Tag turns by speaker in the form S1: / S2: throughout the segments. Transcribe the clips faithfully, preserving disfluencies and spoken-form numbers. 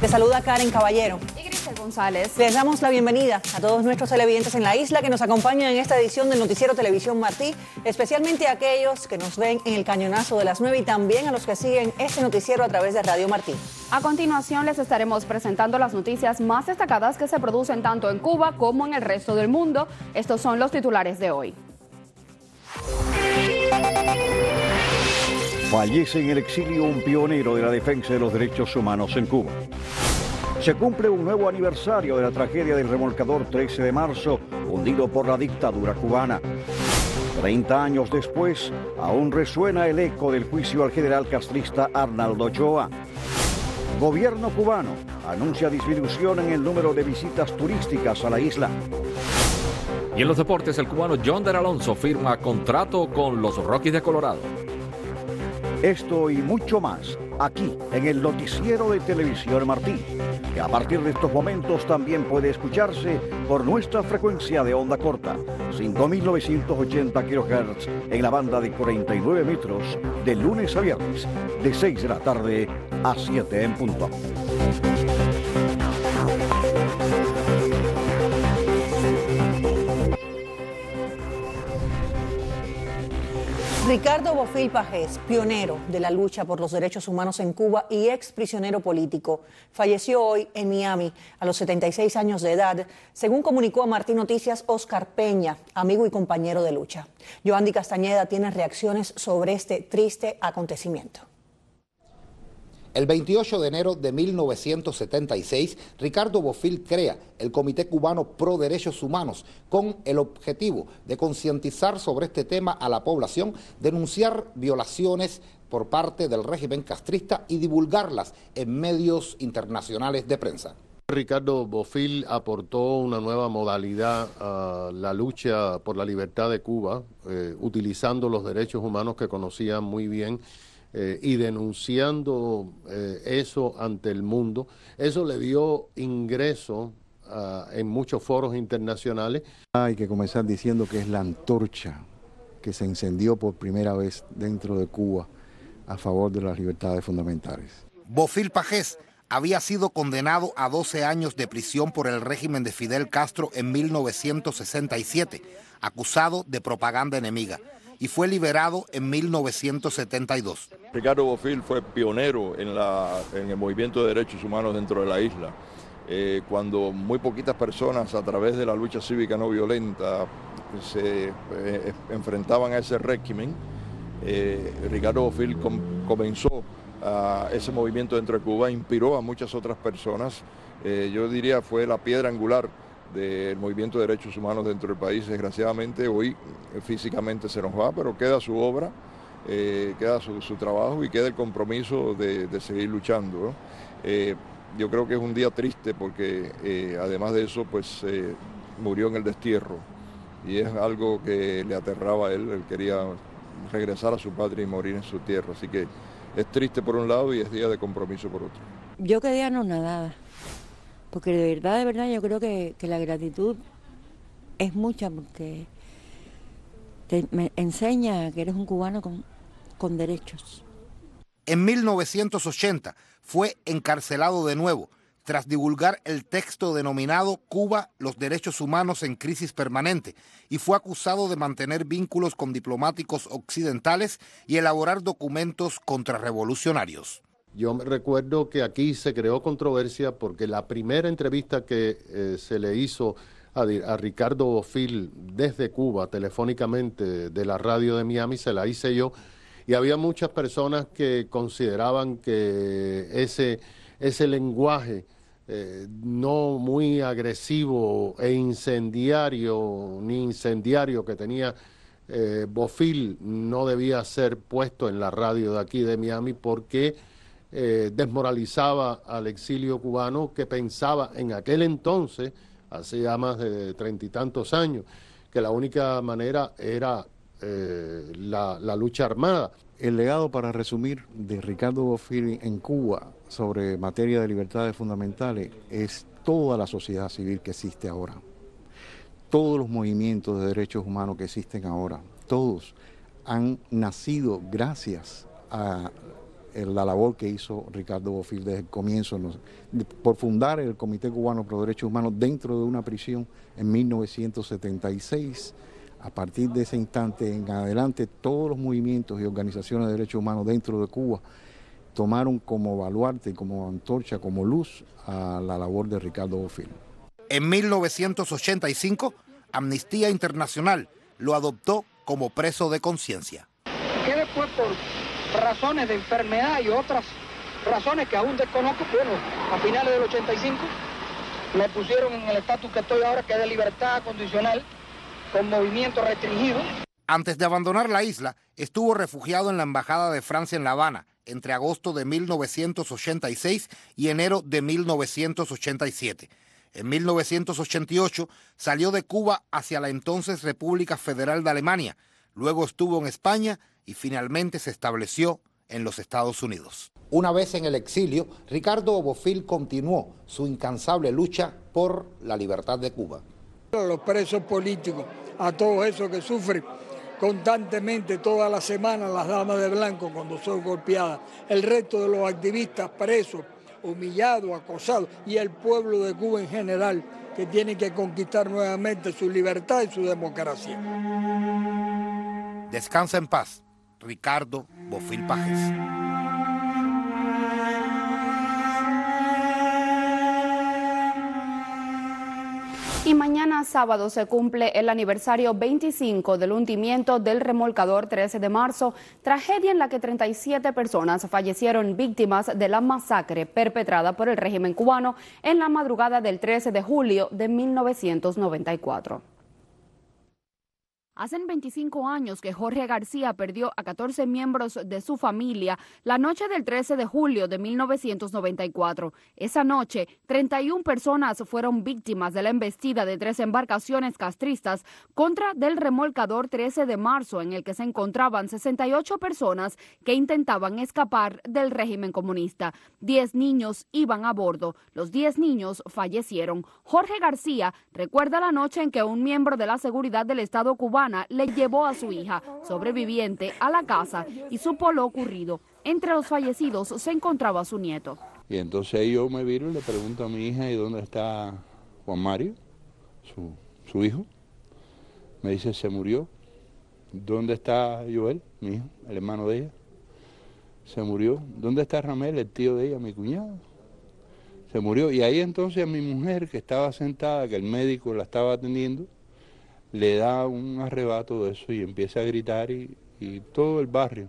S1: Te saluda Karen Caballero.
S2: Y Grisel González.
S1: Les damos la bienvenida a todos nuestros televidentes en la isla que nos acompañan en esta edición del Noticiero Televisión Martí, especialmente a aquellos que nos ven en el cañonazo de las nueve y también a los que siguen este noticiero a través de Radio Martí.
S2: A continuación les estaremos presentando las noticias más destacadas que se producen tanto en Cuba como en el resto del mundo. Estos son los titulares de hoy.
S3: Fallece en el exilio un pionero de la defensa de los derechos humanos en Cuba. Se cumple un nuevo aniversario de la tragedia del remolcador trece de marzo, hundido por la dictadura cubana. Treinta años después, aún resuena el eco del juicio al general castrista Arnaldo Ochoa. Gobierno cubano anuncia disminución en el número de visitas turísticas a la isla.
S4: Y en los deportes, el cubano Yonder Alonso firma contrato con los Rockies de Colorado.
S3: Esto y mucho más, aquí en el Noticiero de Televisión Martí, que a partir de estos momentos también puede escucharse por nuestra frecuencia de onda corta, cinco mil novecientos ochenta kilohertz, en la banda de cuarenta y nueve metros, de lunes a viernes, de seis de la tarde a siete en punto.
S1: Ricardo Bofill Pagés, pionero de la lucha por los derechos humanos en Cuba y ex prisionero político, falleció hoy en Miami a los setenta y seis años de edad, según comunicó a Martí Noticias Oscar Peña, amigo y compañero de lucha. Yoandi Castañeda tiene reacciones sobre este triste acontecimiento.
S5: El veintiocho de enero de mil novecientos setenta y seis, Ricardo Bofill crea el Comité Cubano Pro Derechos Humanos con el objetivo de concientizar sobre este tema a la población, denunciar violaciones por parte del régimen castrista y divulgarlas en medios internacionales de prensa.
S6: Ricardo Bofill aportó una nueva modalidad a la lucha por la libertad de Cuba, eh, utilizando los derechos humanos que conocía muy bien. Eh, y denunciando eh, eso ante el mundo. Eso le dio ingreso uh, en muchos foros internacionales.
S7: Hay que comenzar diciendo que es la antorcha que se encendió por primera vez dentro de Cuba a favor de las libertades fundamentales.
S5: Bofill Pagés había sido condenado a doce años de prisión por el régimen de Fidel Castro en mil novecientos sesenta y siete, acusado de propaganda enemiga, y fue liberado en mil novecientos setenta y dos.
S8: Ricardo Bofill fue pionero en, la, en el movimiento de derechos humanos dentro de la isla, eh, cuando muy poquitas personas a través de la lucha cívica no violenta se eh, enfrentaban a ese régimen. eh, Ricardo Bofill com, comenzó a ese movimiento dentro de Cuba, inspiró a muchas otras personas, eh, yo diría fue la piedra angular del movimiento de derechos humanos dentro del país. Desgraciadamente hoy eh, físicamente se nos va, pero queda su obra, eh, queda su, su trabajo y queda el compromiso de, de seguir luchando, ¿no? Eh, yo creo que es un día triste porque eh, además de eso pues eh, murió en el destierro y es algo que le aterraba a él. Él quería regresar a su patria y morir en su tierra, así que es triste por un lado y es día de compromiso por otro.
S9: Yo quedé anonadada. Porque de verdad, de verdad, yo creo que, que la gratitud es mucha porque te me enseña que eres un cubano con, con derechos.
S5: En mil novecientos ochenta fue encarcelado de nuevo tras divulgar el texto denominado Cuba, los derechos humanos en crisis permanente, y fue acusado de mantener vínculos con diplomáticos occidentales y elaborar documentos contrarrevolucionarios.
S6: Yo me recuerdo que aquí se creó controversia porque la primera entrevista que eh, se le hizo a, a Ricardo Bofill desde Cuba, telefónicamente de la radio de Miami, se la hice yo, y había muchas personas que consideraban que ese, ese lenguaje eh, no muy agresivo e incendiario, ni incendiario que tenía eh, Bofill no debía ser puesto en la radio de aquí de Miami porque Eh, desmoralizaba al exilio cubano que pensaba en aquel entonces, hace ya más de treinta y tantos años, que la única manera era eh, la, la lucha armada.
S7: El legado, para resumir, de Ricardo Bofill en Cuba sobre materia de libertades fundamentales es toda la sociedad civil que existe ahora, todos los movimientos de derechos humanos que existen ahora, todos han nacido gracias a la labor que hizo Ricardo Bofill desde el comienzo, nos, por fundar el Comité Cubano Pro Derechos Humanos dentro de una prisión en mil novecientos setenta y seis. A partir de ese instante en adelante, todos los movimientos y organizaciones de derechos humanos dentro de Cuba tomaron como baluarte, como antorcha, como luz a la labor de Ricardo Bofill.
S5: En mil novecientos ochenta y cinco, Amnistía Internacional lo adoptó como preso de conciencia.
S10: Que después, por razones de enfermedad y otras razones que aún desconozco, bueno, a finales del ochenta y cinco me pusieron en el estatus que estoy ahora, que es de libertad condicional, con movimiento restringido.
S5: Antes de abandonar la isla, estuvo refugiado en la Embajada de Francia en La Habana entre agosto de mil novecientos ochenta y seis y enero de mil novecientos ochenta y siete. En mil novecientos ochenta y ocho salió de Cuba hacia la entonces República Federal de Alemania, luego estuvo en España y finalmente se estableció en los Estados Unidos. Una vez en el exilio, Ricardo Bofill continuó su incansable lucha por la libertad de Cuba.
S10: A los presos políticos, a todos esos que sufren constantemente todas las semanas, las damas de blanco cuando son golpeadas, el resto de los activistas presos, humillados, acosados, y el pueblo de Cuba en general, que tiene que conquistar nuevamente su libertad y su democracia.
S5: Descansa en paz, Ricardo Bofill Páez.
S2: Y mañana sábado se cumple el aniversario veinticinco del hundimiento del remolcador trece de marzo, tragedia en la que treinta y siete personas fallecieron víctimas de la masacre perpetrada por el régimen cubano en la madrugada del trece de julio de mil novecientos noventa y cuatro. Hacen veinticinco años que Jorge García perdió a catorce miembros de su familia la noche del trece de julio de mil novecientos noventa y cuatro. Esa noche, treinta y una personas fueron víctimas de la embestida de tres embarcaciones castristas contra del remolcador trece de marzo, en el que se encontraban sesenta y ocho personas que intentaban escapar del régimen comunista. Diez niños iban a bordo. Los diez niños fallecieron. Jorge García recuerda la noche en que un miembro de la seguridad del Estado cubano le llevó a su hija, sobreviviente, a la casa y supo lo ocurrido. Entre los fallecidos se encontraba su nieto.
S11: Y entonces yo me viro y le pregunto a mi hija, ¿y dónde está Juan Mario, su, su hijo? Me dice, se murió. ¿Dónde está Joel, mi hijo, el hermano de ella? Se murió. ¿Dónde está Ramel, el tío de ella, mi cuñado? Se murió. Y ahí entonces a mi mujer, que estaba sentada, que el médico la estaba atendiendo, le da un arrebato de eso y empieza a gritar y, y todo el barrio.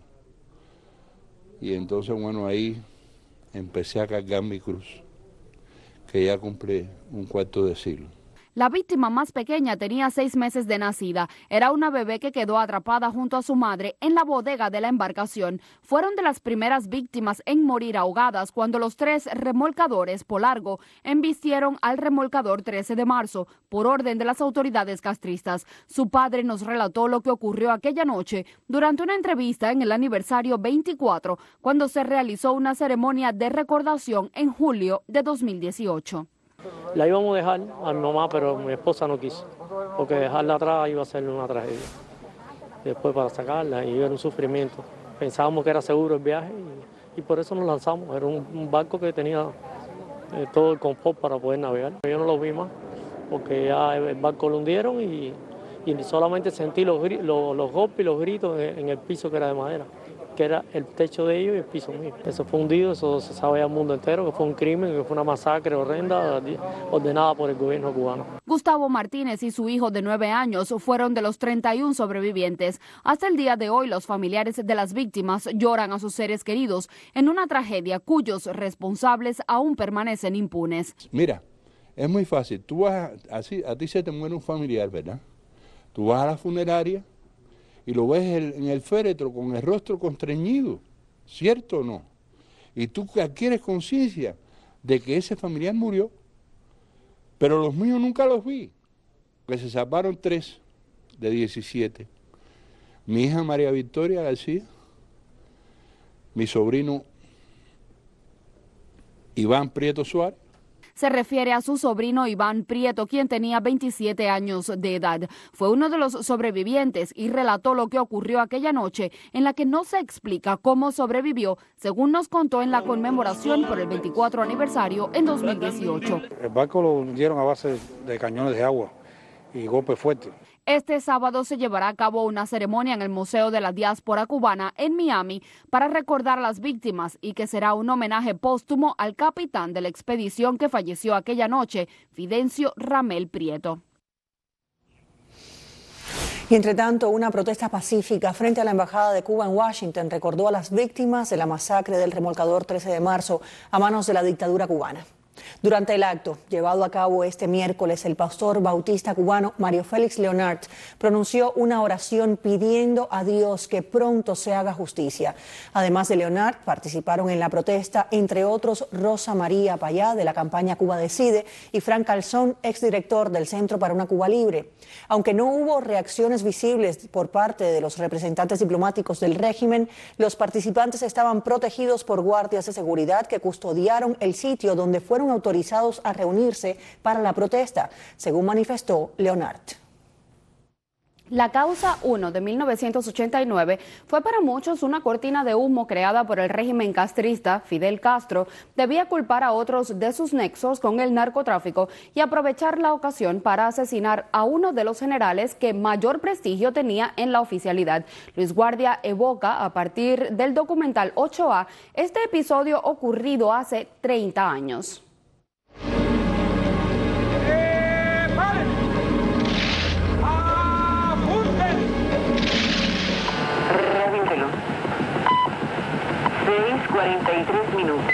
S11: Y entonces, bueno, ahí empecé a cargar mi cruz, que ya cumple un cuarto de siglo.
S2: La víctima más pequeña tenía seis meses de nacida. Era una bebé que quedó atrapada junto a su madre en la bodega de la embarcación. Fueron de las primeras víctimas en morir ahogadas cuando los tres remolcadores Polargo embistieron al remolcador trece de marzo por orden de las autoridades castristas. Su padre nos relató lo que ocurrió aquella noche durante una entrevista en el aniversario veinticuatro, cuando se realizó una ceremonia de recordación en julio de dos mil dieciocho.
S12: La íbamos a dejar a mi mamá, pero mi esposa no quiso, porque dejarla atrás iba a ser una tragedia. Después para sacarla, y era un sufrimiento. Pensábamos que era seguro el viaje y, y por eso nos lanzamos. Era un, un barco que tenía eh, todo el confort para poder navegar. Yo no lo vi más, porque ya el barco lo hundieron y, y solamente sentí los, los, los golpes y los gritos en, en el piso que era de madera, que era el techo de ellos y el piso mío. Eso fue hundido, eso se sabe al mundo entero, que fue un crimen, que fue una masacre horrenda ordenada por el gobierno cubano.
S2: Gustavo Martínez y su hijo de nueve años fueron de los treinta y uno sobrevivientes. Hasta el día de hoy, los familiares de las víctimas lloran a sus seres queridos en una tragedia cuyos responsables aún permanecen impunes.
S11: Mira, es muy fácil. Tú vas, a, así, a ti se te muere un familiar, ¿verdad? Tú vas a la funeraria y lo ves el, en el féretro con el rostro constreñido, ¿cierto o no? Y tú adquieres conciencia de que ese familiar murió, pero los míos nunca los vi, que se salvaron tres de diecisiete. Mi hija María Victoria García, mi sobrino Iván Prieto Suárez.
S2: se refiere a su sobrino Iván Prieto, quien tenía veintisiete años de edad. Fue uno de los sobrevivientes y relató lo que ocurrió aquella noche, en la que no se explica cómo sobrevivió, según nos contó en la conmemoración por el veinticuatro aniversario en dos mil dieciocho.
S13: El barco lo hundieron a base de cañones de agua y golpes fuertes.
S2: Este sábado se llevará a cabo una ceremonia en el Museo de la Diáspora Cubana en Miami para recordar a las víctimas y que será un homenaje póstumo al capitán de la expedición que falleció aquella noche, Fidencio Ramel Prieto.
S1: Y entre tanto, una protesta pacífica frente a la Embajada de Cuba en Washington recordó a las víctimas de la masacre del remolcador trece de marzo a manos de la dictadura cubana. Durante el acto llevado a cabo este miércoles, el pastor bautista cubano Mario Félix Leonard pronunció una oración pidiendo a Dios que pronto se haga justicia. Además de Leonard, participaron en la protesta, entre otros, Rosa María Payá, de la campaña Cuba Decide, y Frank Calzón, exdirector del Centro para una Cuba Libre. Aunque no hubo reacciones visibles por parte de los representantes diplomáticos del régimen, los participantes estaban protegidos por guardias de seguridad que custodiaron el sitio donde fueron autorizados a reunirse para la protesta, según manifestó Leonard.
S2: La Causa uno de mil novecientos ochenta y nueve fue para muchos una cortina de humo creada por el régimen castrista. Fidel Castro debía culpar a otros de sus nexos con el narcotráfico y aprovechar la ocasión para asesinar a uno de los generales que mayor prestigio tenía en la oficialidad. Luis Guardia evoca, a partir del documental ocho A, este episodio ocurrido hace treinta años.
S14: seis cuarenta y tres minutos.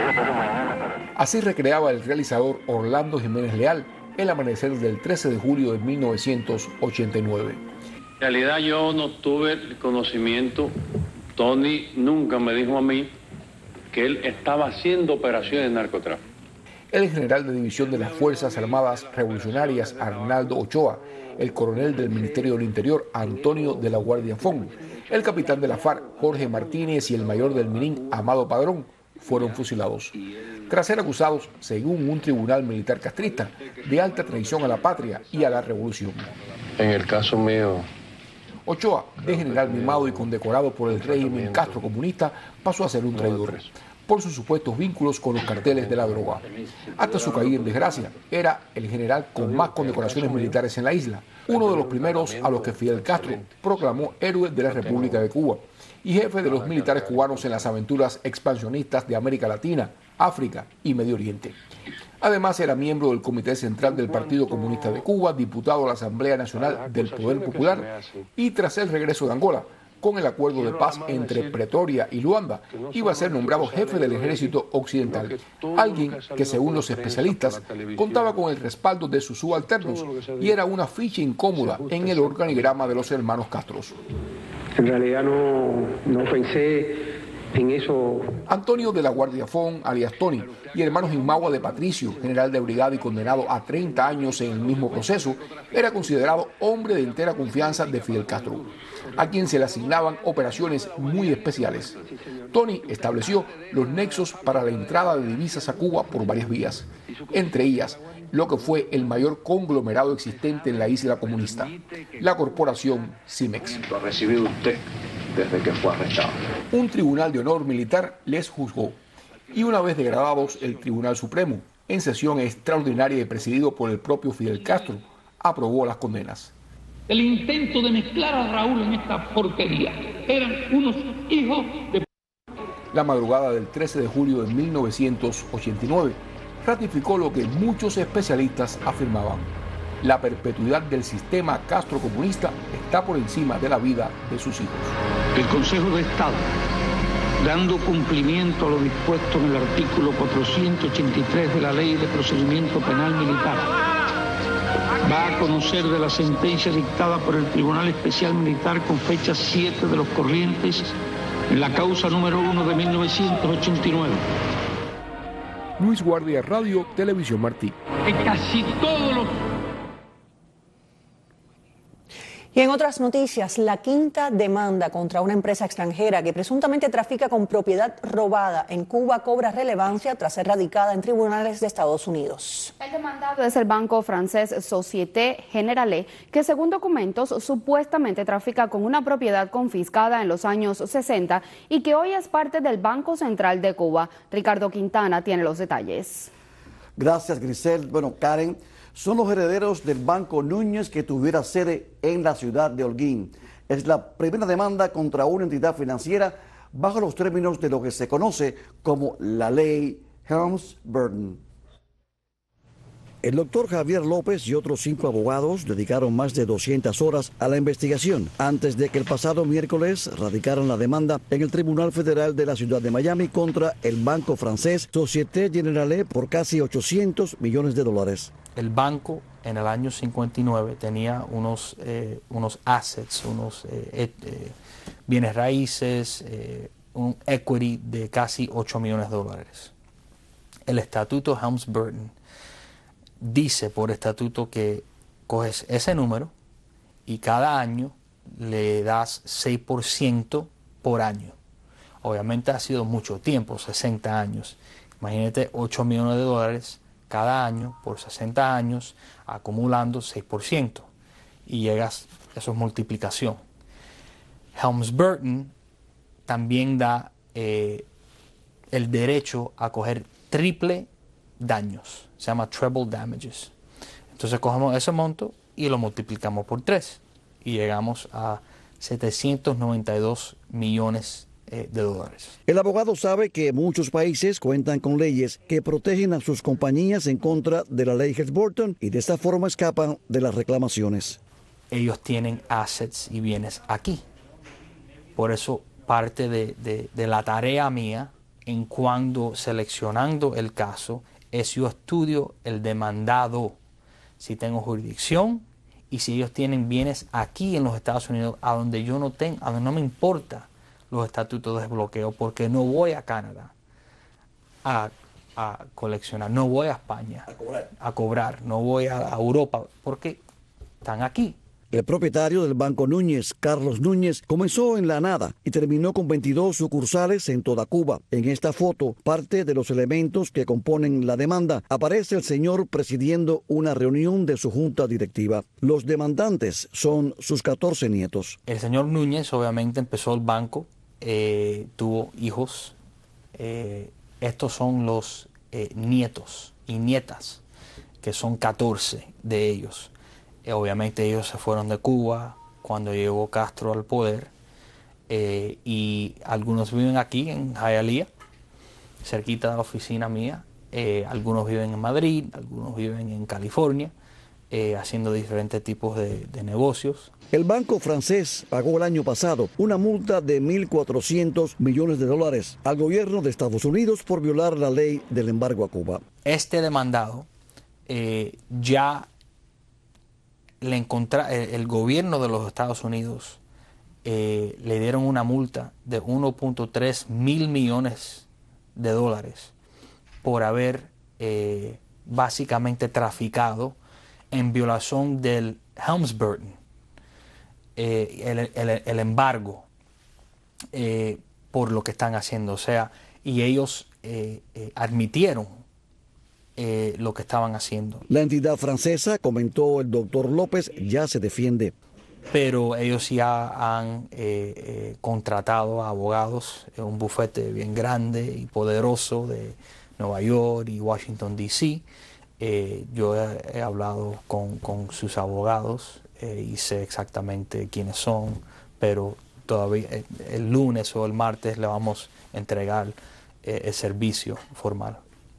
S15: Así recreaba el realizador Orlando Jiménez Leal el amanecer del trece de julio de mil novecientos ochenta y nueve.
S16: En realidad yo no tuve el conocimiento, Tony nunca me dijo a mí que él estaba haciendo operaciones de narcotráfico.
S15: El general de división de las Fuerzas Armadas Revolucionarias Arnaldo Ochoa, el coronel del Ministerio del Interior Antonio de la Guardia Fong, el capitán de la FARC Jorge Martínez y el mayor del Minín Amado Padrón fueron fusilados, tras ser acusados, según un tribunal militar castrista, de alta traición a la patria y a la revolución.
S16: En el caso mío,
S15: Ochoa, de general mimado y condecorado por el régimen Castro comunista, pasó a ser un traidor por sus supuestos vínculos con los carteles de la droga. Hasta su caída en desgracia, era el general con más condecoraciones militares en la isla, uno de los primeros a los que Fidel Castro proclamó héroe de la República de Cuba y jefe de los militares cubanos en las aventuras expansionistas de América Latina, África y Medio Oriente. Además, era miembro del Comité Central del Partido Comunista de Cuba, diputado a la Asamblea Nacional del Poder Popular y, tras el regreso de Angola, con el acuerdo de paz entre Pretoria y Luanda, iba a ser nombrado jefe del Ejército Occidental, alguien que, según los especialistas, contaba con el respaldo de sus subalternos y era una ficha incómoda en el organigrama de los hermanos Castros.
S17: En realidad no, no pensé en eso.
S15: Antonio de la Guardia Fong, alias Tony, y hermanos Inmagua de Patricio, general de brigada y condenado a treinta años en el mismo proceso, era considerado hombre de entera confianza de Fidel Castro, a quien se le asignaban operaciones muy especiales. Tony estableció los nexos para la entrada de divisas a Cuba por varias vías, entre ellas lo que fue el mayor conglomerado existente en la isla comunista, la corporación Cimex.
S16: Lo recibió usted desde que fue arrestado.
S15: Un tribunal de honor militar les juzgó y, una vez degradados, el Tribunal Supremo, en sesión extraordinaria y presidido por el propio Fidel Castro, aprobó las condenas.
S18: El intento de mezclar a Raúl en esta porquería. Eran unos hijos de...
S15: La madrugada del trece de julio de mil novecientos ochenta y nueve ratificó lo que muchos especialistas afirmaban: la perpetuidad del sistema castrocomunista está por encima de la vida de sus hijos.
S18: El Consejo de Estado, dando cumplimiento a lo dispuesto en el artículo cuatrocientos ochenta y tres de la Ley de Procedimiento Penal Militar, va a conocer de la sentencia dictada por el Tribunal Especial Militar con fecha siete de los corrientes en la causa número uno de mil novecientos ochenta y nueve.
S15: Luis Guardia, Radio Televisión Martí.
S18: En casi todos los...
S1: Y en otras noticias, la quinta demanda contra una empresa extranjera que presuntamente trafica con propiedad robada en Cuba cobra relevancia tras ser radicada en tribunales de Estados Unidos.
S2: El demandado es el banco francés Société Générale, que según documentos supuestamente trafica con una propiedad confiscada en los años sesenta y que hoy es parte del Banco Central de Cuba. Ricardo Quintana tiene los detalles.
S19: Gracias, Grisel. Bueno, Karen, son los herederos del Banco Núñez que tuviera sede en la ciudad de Holguín. Es la primera demanda contra una entidad financiera bajo los términos de lo que se conoce como la ley Helms-Burton. El doctor Javier López y otros cinco abogados dedicaron más de doscientas horas a la investigación antes de que el pasado miércoles radicaran la demanda en el Tribunal Federal de la Ciudad de Miami contra el banco francés Société Générale por casi ochocientos millones de dólares.
S20: El banco en el año cincuenta y nueve tenía unos, eh, unos assets, unos eh, eh, bienes raíces, eh, un equity de casi ocho millones de dólares. El estatuto Helms-Burton dice por estatuto que coges ese número y cada año le das seis por ciento por año. Obviamente ha sido mucho tiempo, sesenta años. Imagínate ocho millones de dólares cada año por sesenta años acumulando seis por ciento y llegas, eso es multiplicación. Helms-Burton también da eh, el derecho a coger triple daños, se llama treble damages. Entonces cogemos ese monto y lo multiplicamos por tres y llegamos a setecientos noventa y dos millones eh, de dólares.
S19: El abogado sabe que muchos países cuentan con leyes que protegen a sus compañías en contra de la ley Helms-Burton y de esta forma escapan de las reclamaciones.
S20: Ellos tienen assets y bienes aquí. Por eso parte de, de, de la tarea mía en cuando seleccionando el caso es yo estudio el demandado, si tengo jurisdicción y si ellos tienen bienes aquí en los Estados Unidos, a donde yo no tengo, a donde no me importa los estatutos de desbloqueo, porque no voy a Canadá a, a coleccionar, no voy a España a cobrar, a cobrar no voy a, a Europa, porque están aquí.
S19: El propietario del Banco Núñez, Carlos Núñez, comenzó en la nada y terminó con veintidós sucursales en toda Cuba. En esta foto, parte de los elementos que componen la demanda, aparece el señor presidiendo una reunión de su junta directiva. Los demandantes son sus catorce nietos.
S20: El señor Núñez obviamente empezó el banco, eh, tuvo hijos. Eh, estos son los eh, nietos y nietas, que son catorce de ellos. Obviamente ellos se fueron de Cuba cuando llegó Castro al poder eh, y algunos viven aquí en Hialeah, cerquita de la oficina mía, eh, algunos viven en Madrid, algunos viven en California, eh, haciendo diferentes tipos de, de negocios.
S19: El banco francés pagó el año pasado una multa de mil cuatrocientos millones de dólares al gobierno de Estados Unidos por violar la ley del embargo a Cuba.
S20: Este demandado eh, ya le encontra, el, el gobierno de los Estados Unidos eh, le dieron una multa de uno punto tres mil millones de dólares por haber eh, básicamente traficado en violación del Helms-Burton, eh, el, el, el embargo eh, por lo que están haciendo. O sea, y ellos eh, eh, admitieron Eh, lo que estaban haciendo.
S19: La entidad francesa, comentó el doctor López, ya se defiende.
S20: Pero ellos ya han eh, eh, contratado a abogados, eh, un bufete bien grande y poderoso de Nueva York y Washington, D C Eh, yo he, he hablado con, con sus abogados eh, y sé exactamente quiénes son, pero todavía eh, el lunes o el martes le vamos a entregar eh, el servicio formal.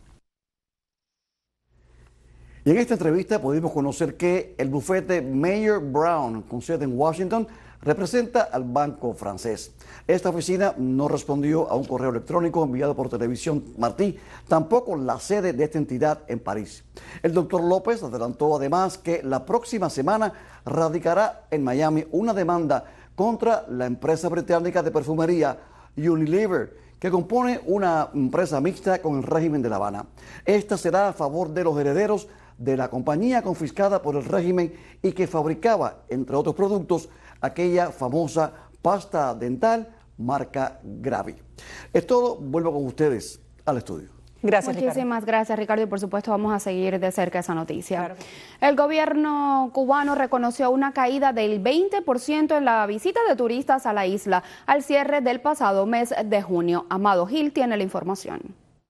S19: Y en esta entrevista pudimos conocer que el bufete Mayer Brown, con sede en Washington, representa al banco francés. Esta oficina no respondió a un correo electrónico enviado por Televisión Martí, tampoco la sede de esta entidad en París. El doctor López adelantó además que la próxima semana radicará en Miami una demanda contra la empresa británica de perfumería Unilever, que compone una empresa mixta con el régimen de La Habana. Esta será a favor de los herederos de la compañía confiscada por el régimen y que fabricaba, entre otros productos, aquella famosa pasta dental marca Gravi. Es todo, vuelvo con ustedes al estudio.
S2: Gracias, Muchísimas Ricardo. gracias, Ricardo, y por supuesto vamos a seguir de cerca esa noticia. Claro. El gobierno cubano reconoció una caída del veinte por ciento en la visita de turistas a la isla al cierre del pasado mes de junio. Amado Gil tiene la información.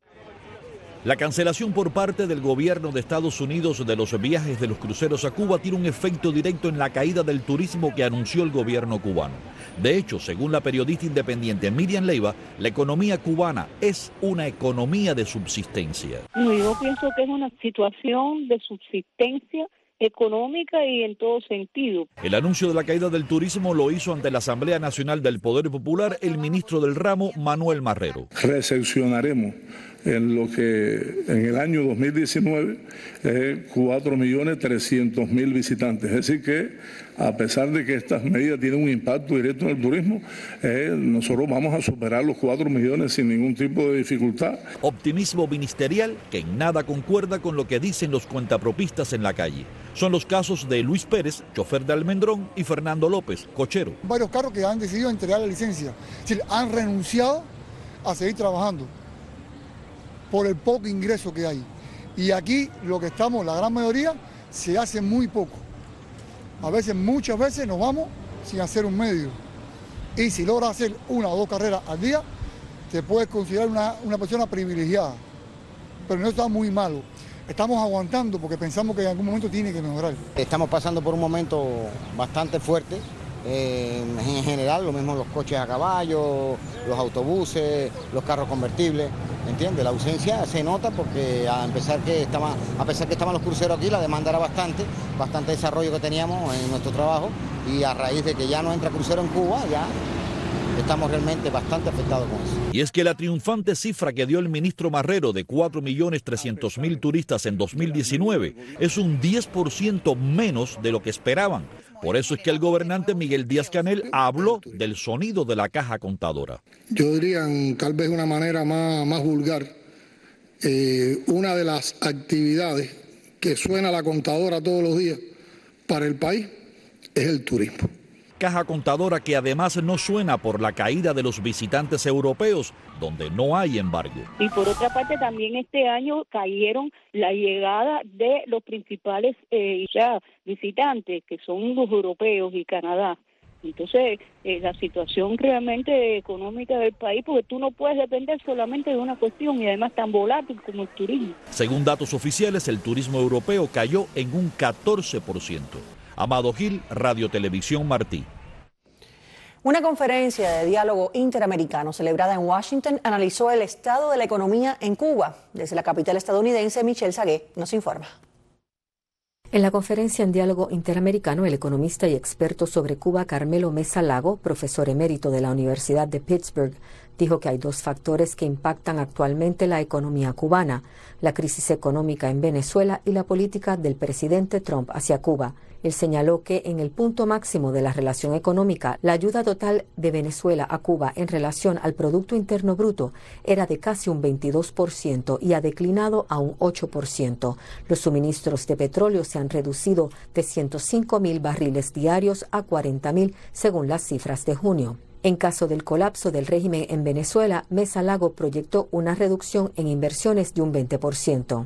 S21: La cancelación por parte del gobierno de Estados Unidos de los viajes de los cruceros a Cuba tiene un efecto directo en la caída del turismo que anunció el gobierno cubano. De hecho, según la periodista independiente Miriam Leiva, la economía cubana es una economía de subsistencia.
S22: No, yo pienso que es una situación de subsistencia económica y en todo sentido.
S21: El anuncio de la caída del turismo lo hizo ante la Asamblea Nacional del Poder Popular el ministro del ramo, Manuel Marrero.
S23: Recepcionaremos en lo que en el año dos mil diecinueve eh, cuatro millones trescientos mil visitantes. Es decir que a pesar de que estas medidas tienen un impacto directo en el turismo, eh, nosotros vamos a superar los cuatro millones sin ningún tipo de dificultad.
S21: Optimismo ministerial que en nada concuerda con lo que dicen los cuentapropistas en la calle. Son los casos de Luis Pérez, chofer de Almendrón, y Fernando López, cochero.
S24: Varios carros que han decidido entregar la licencia, es decir, han renunciado a seguir trabajando por el poco ingreso que hay. Y aquí lo que estamos, la gran mayoría, se hace muy poco. A veces, muchas veces nos vamos sin hacer un medio. Y si logras hacer una o dos carreras al día, te puedes considerar una, una persona privilegiada. Pero no está muy malo. Estamos aguantando porque pensamos que en algún momento tiene que mejorar.
S25: Estamos pasando por un momento bastante fuerte. Eh, en general, lo mismo los coches a caballo, los autobuses, los carros convertibles, ¿entiendes? La ausencia se nota porque a empezar que estaba, a pesar que estaban los cruceros aquí, la demanda era bastante, bastante desarrollo que teníamos en nuestro trabajo y a raíz de que ya no entra crucero en Cuba, ya estamos realmente bastante afectados con eso.
S21: Y es que la triunfante cifra que dio el ministro Marrero de cuatro millones trescientos mil turistas en dos mil diecinueve es un diez por ciento menos de lo que esperaban. Por eso es que el gobernante Miguel Díaz-Canel habló del sonido de la caja contadora.
S24: Yo diría, tal vez de una manera más, más vulgar, eh, una de las actividades que suena la contadora todos los días para el país es el turismo.
S21: Caja contadora que además no suena por la caída de los visitantes europeos, donde no hay embargo.
S22: Y por otra parte también este año cayeron la llegada de los principales eh, ya visitantes, que son los europeos y Canadá. Entonces, eh, la situación realmente económica del país, porque tú no puedes depender solamente de una cuestión y además tan volátil como el turismo.
S21: Según datos oficiales, el turismo europeo cayó en un catorce por ciento. Amado Gil, Radio Televisión Martí.
S1: Una conferencia de diálogo interamericano celebrada en Washington analizó el estado de la economía en Cuba. Desde la capital estadounidense, Michelle Sagué nos informa.
S26: En la conferencia en diálogo interamericano, el economista y experto sobre Cuba, Carmelo Mesa Lago, profesor emérito de la Universidad de Pittsburgh, dijo que hay dos factores que impactan actualmente la economía cubana: la crisis económica en Venezuela y la política del presidente Trump hacia Cuba. Él señaló que en el punto máximo de la relación económica, la ayuda total de Venezuela a Cuba en relación al Producto Interno Bruto era de casi un veintidós por ciento y ha declinado a un ocho por ciento. Los suministros de petróleo se han reducido de ciento cinco mil barriles diarios a cuarenta mil, según las cifras de junio. En caso del colapso del régimen en Venezuela, Mesa Lago proyectó una reducción en inversiones de un veinte por ciento.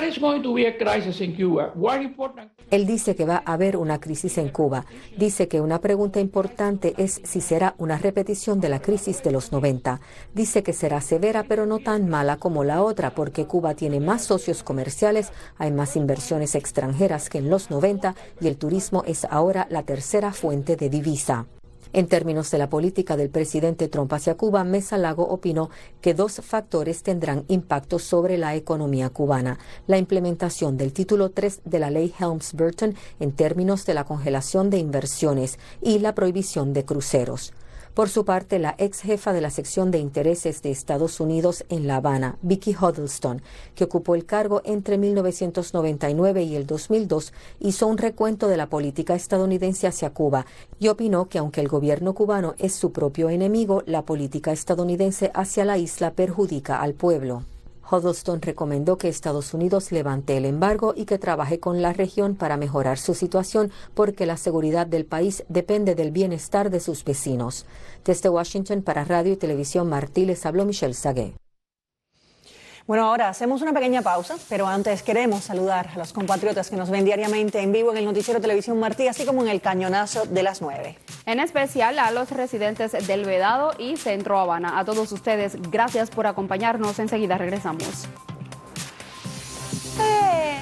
S26: Él dice que va a haber una crisis en Cuba. Dice que una pregunta importante es si será una repetición de la crisis de los noventa. Dice que será severa, pero no tan mala como la otra, porque Cuba tiene más socios comerciales, hay más inversiones extranjeras que en los noventa y el turismo es ahora la tercera fuente de divisa. En términos de la política del presidente Trump hacia Cuba, Mesa Lago opinó que dos factores tendrán impacto sobre la economía cubana: la implementación del título tres de la ley Helms-Burton en términos de la congelación de inversiones y la prohibición de cruceros. Por su parte, la ex jefa de la sección de intereses de Estados Unidos en La Habana, Vicky Huddleston, que ocupó el cargo entre mil novecientos noventa y nueve y el dos mil dos, hizo un recuento de la política estadounidense hacia Cuba y opinó que aunque el gobierno cubano es su propio enemigo, la política estadounidense hacia la isla perjudica al pueblo. Huddleston recomendó que Estados Unidos levante el embargo y que trabaje con la región para mejorar su situación, porque la seguridad del país depende del bienestar de sus vecinos. Desde Washington para Radio y Televisión Martí les habló Michelle Sagué.
S1: Bueno, ahora hacemos una pequeña pausa, pero antes queremos saludar a los compatriotas que nos ven diariamente en vivo en el Noticiero Televisión Martí, así como en el Cañonazo de las nueve.
S2: En especial a los residentes del Vedado y Centro Habana. A todos ustedes, gracias por acompañarnos. Enseguida regresamos. Eh.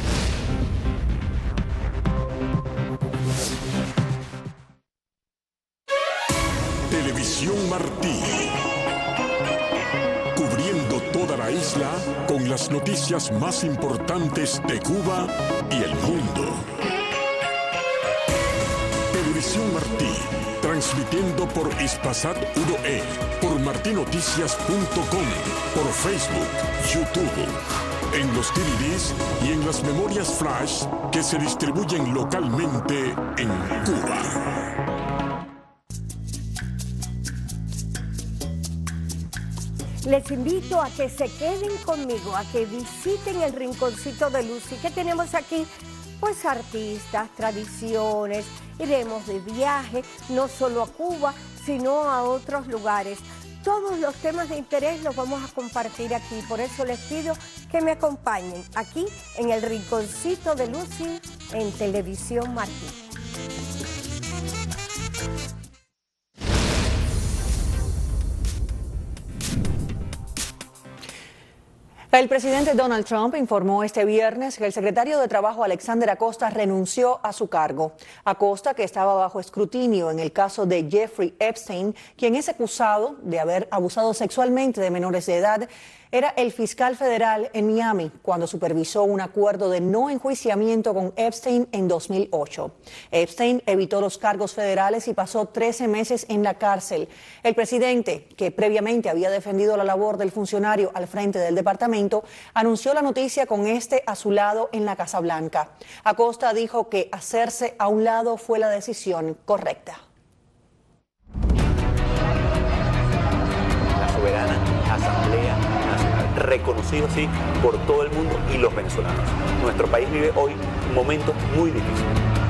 S3: Televisión Martí. Cubriendo toda la isla con las noticias más importantes de Cuba y el mundo. Televisión Martí, transmitiendo por Hispasat uno E, por martinoticias punto com, por Facebook, YouTube, en los D V Ds y en las memorias flash que se distribuyen localmente en Cuba.
S4: Les invito a que se queden conmigo, a que visiten el Rinconcito de Lucy. ¿Qué tenemos aquí? Pues artistas, tradiciones, iremos de viaje, no solo a Cuba, sino a otros lugares. Todos los temas de interés los vamos a compartir aquí, por eso les pido que me acompañen aquí en el Rinconcito de Lucy en Televisión Martí.
S1: El presidente Donald Trump informó este viernes que el secretario de Trabajo Alexander Acosta renunció a su cargo. Acosta, que estaba bajo escrutinio en el caso de Jeffrey Epstein, quien es acusado de haber abusado sexualmente de menores de edad, era el fiscal federal en Miami cuando supervisó un acuerdo de no enjuiciamiento con Epstein en dos mil ocho. Epstein evitó los cargos federales y pasó trece meses en la cárcel. El presidente, que previamente había defendido la labor del funcionario al frente del departamento, anunció la noticia con este a su lado en la Casa Blanca. Acosta dijo que hacerse a un lado fue la decisión correcta.
S6: La soberana Asamblea Nacional, reconocido así por todo el mundo y los venezolanos. Nuestro país vive hoy un momento muy difícil.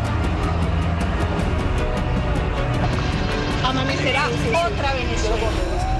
S2: Amanecerá otra Venezuela.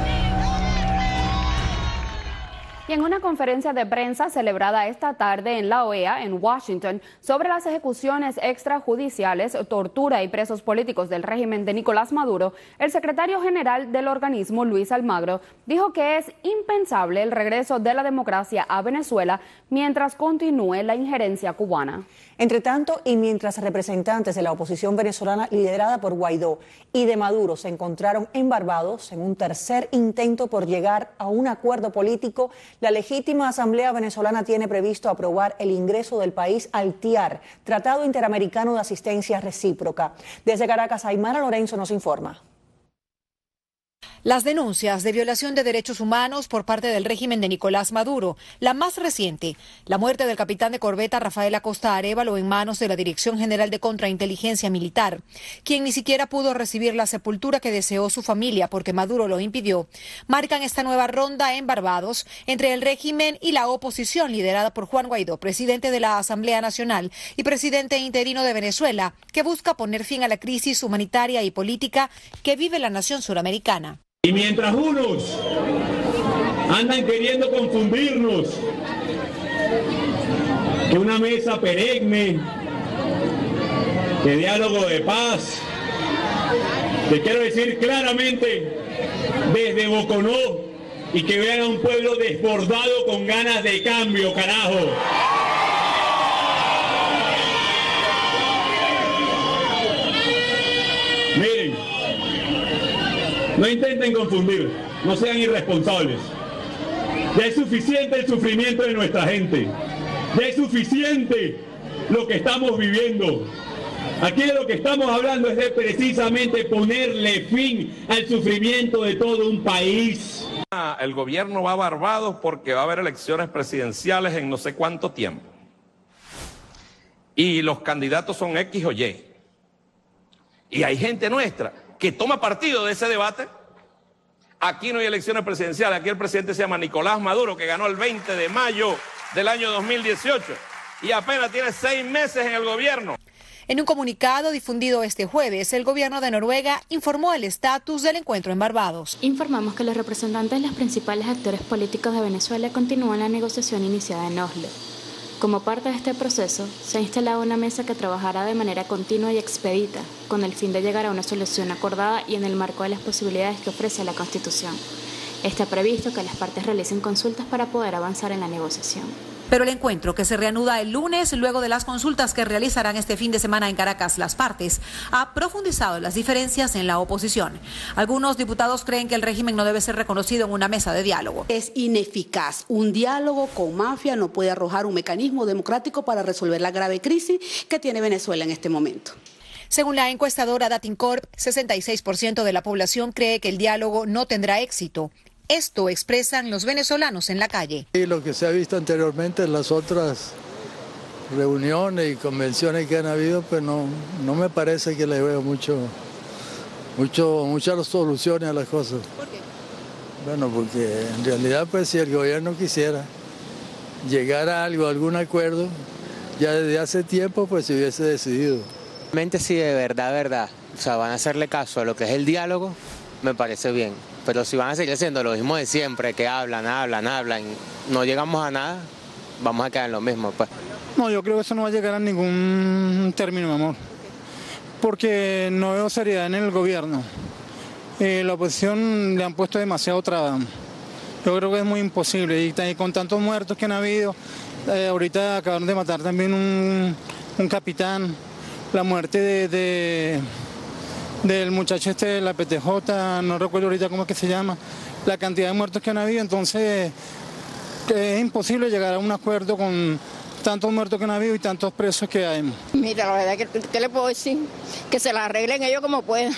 S2: Y en una conferencia de prensa celebrada esta tarde en la O E A, en Washington, sobre las ejecuciones extrajudiciales, tortura y presos políticos del régimen de Nicolás Maduro, el secretario general del organismo, Luis Almagro, dijo que es impensable el regreso de la democracia a Venezuela mientras continúe la injerencia cubana.
S1: Entre tanto, y mientras representantes de la oposición venezolana liderada por Guaidó y de Maduro se encontraron en Barbados en un tercer intento por llegar a un acuerdo político, la legítima Asamblea Venezolana tiene previsto aprobar el ingreso del país al T I A R, Tratado Interamericano de Asistencia Recíproca. Desde Caracas, Aymara Lorenzo nos informa.
S7: Las denuncias de violación de derechos humanos por parte del régimen de Nicolás Maduro, la más reciente, la muerte del capitán de corbeta Rafael Acosta Arévalo en manos de la Dirección General de Contrainteligencia Militar, quien ni siquiera pudo recibir la sepultura que deseó su familia porque Maduro lo impidió, marcan esta nueva ronda en Barbados entre el régimen y la oposición liderada por Juan Guaidó, presidente de la Asamblea Nacional y presidente interino de Venezuela, que busca poner fin a la crisis humanitaria y política que vive la nación suramericana.
S8: Y mientras unos andan queriendo confundirnos que una mesa perenne, de diálogo de paz, les quiero decir claramente desde Boconó y que vean a un pueblo desbordado con ganas de cambio, carajo. Miren, no intenten confundir, no sean irresponsables. Ya es suficiente el sufrimiento de nuestra gente. Ya es suficiente lo que estamos viviendo. Aquí de lo que estamos hablando es de precisamente ponerle fin al sufrimiento de todo un país.
S9: El gobierno va a Barbados porque va a haber elecciones presidenciales en no sé cuánto tiempo. Y los candidatos son X o Y. Y hay gente nuestra que toma partido de ese debate. Aquí no hay elecciones presidenciales, aquí el presidente se llama Nicolás Maduro, que ganó el veinte de mayo del año dos mil dieciocho y apenas tiene seis meses en el gobierno.
S7: En un comunicado difundido este jueves, el gobierno de Noruega informó el estatus del encuentro en Barbados.
S5: Informamos que los representantes de los principales actores políticos de Venezuela continúan la negociación iniciada en Oslo. Como parte de este proceso, se ha instalado una mesa que trabajará de manera continua y expedita, con el fin de llegar a una solución acordada y en el marco de las posibilidades que ofrece la Constitución. Está previsto que las partes realicen consultas para poder avanzar en la negociación.
S7: Pero el encuentro, que se reanuda el lunes luego de las consultas que realizarán este fin de semana en Caracas las partes, ha profundizado las diferencias en la oposición. Algunos diputados creen que el régimen no debe ser reconocido en una mesa de diálogo.
S10: Es ineficaz. Un diálogo con mafia no puede arrojar un mecanismo democrático para resolver la grave crisis que tiene Venezuela en este momento.
S7: Según la encuestadora Datincorp, sesenta y seis por ciento de la población cree que el diálogo no tendrá éxito. Esto expresan los venezolanos en la calle.
S11: Y lo que se ha visto anteriormente en las otras reuniones y convenciones que han habido, pues no, no me parece que le veo mucho, mucho, muchas soluciones a las cosas.
S7: ¿Por qué?
S11: Bueno, porque en realidad, pues si el gobierno quisiera llegar a algo, a algún acuerdo, ya desde hace tiempo, pues se hubiese decidido.
S12: Realmente si de verdad, verdad, o sea, van a hacerle caso a lo que es el diálogo, me parece bien. Pero si van a seguir haciendo lo mismo de siempre, que hablan, hablan, hablan, no llegamos a nada, vamos a quedar en lo mismo, pues.
S13: No, yo creo que eso no va a llegar a ningún término, mi amor, porque no veo seriedad en el gobierno. Eh, la oposición le han puesto demasiado traba. Yo creo que es muy imposible, y, y con tantos muertos que han habido, eh, ahorita acabaron de matar también un, un capitán, la muerte de... de del muchacho este de la P T J, no recuerdo ahorita cómo es que se llama, la cantidad de muertos que han habido, entonces es imposible llegar a un acuerdo con tantos muertos que han habido y tantos presos que hay.
S14: Mira, la verdad, que ¿qué le puedo decir? Que se la arreglen ellos como puedan.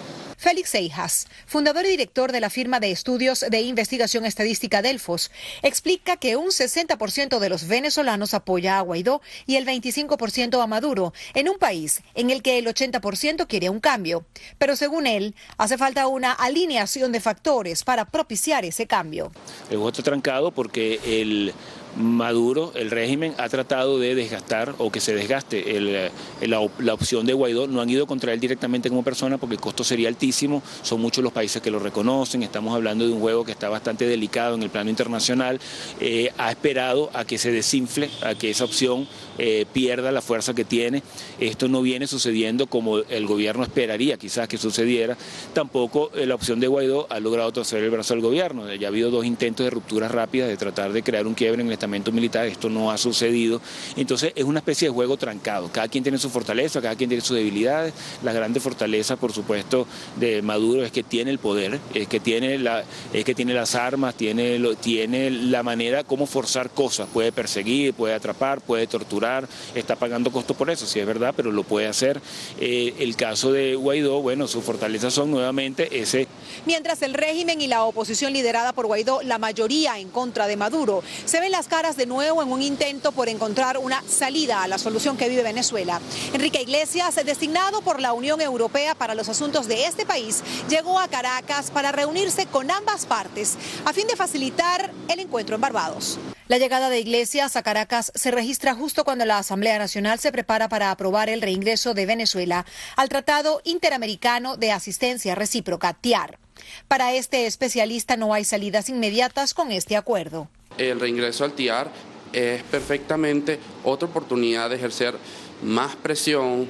S7: Félix Seijas, fundador y director de la firma de estudios de investigación estadística Delfos, explica que un sesenta por ciento de los venezolanos apoya a Guaidó y el veinticinco por ciento a Maduro, en un país en el que el ochenta por ciento quiere un cambio. Pero según él, hace falta una alineación de factores para propiciar ese cambio.
S27: El voto trancado porque el Maduro, el régimen, ha tratado de desgastar o que se desgaste el, la, la opción de Guaidó. No han ido contra él directamente como persona porque el costo sería altísimo, son muchos los países que lo reconocen, estamos hablando de un juego que está bastante delicado en el plano internacional, eh, ha esperado a que se desinfle, a que esa opción eh, pierda la fuerza que tiene. Esto no viene sucediendo como el gobierno esperaría quizás que sucediera, tampoco eh, la opción de Guaidó ha logrado torcer el brazo al gobierno. Ya ha habido dos intentos de rupturas rápidas, de tratar de crear un quiebre en el estamento militar, esto no ha sucedido, entonces es una especie de juego trancado, cada quien tiene su fortaleza, cada quien tiene sus debilidades. Las grandes fortalezas, por supuesto, de Maduro es que tiene el poder, es que tiene, la, es que tiene las armas, tiene, lo, tiene la manera como forzar cosas, puede perseguir, puede atrapar, puede torturar, está pagando costos por eso, sí es verdad, pero lo puede hacer. Eh, el caso de Guaidó, bueno, sus fortalezas son nuevamente ese.
S7: Mientras el régimen y la oposición liderada por Guaidó, la mayoría en contra de Maduro, se ven las caras de nuevo en un intento por encontrar una salida a la solución que vive Venezuela. Enrique Iglesias, designado por la Unión Europea para los asuntos de este país, llegó a Caracas para reunirse con ambas partes a fin de facilitar el encuentro en Barbados. La llegada de Iglesias a Caracas se registra justo cuando la Asamblea Nacional se prepara para aprobar el reingreso de Venezuela al Tratado Interamericano de Asistencia Recíproca, T I A R. Para este especialista no hay salidas inmediatas con este acuerdo.
S28: El reingreso al T I A R es perfectamente otra oportunidad de ejercer más presión,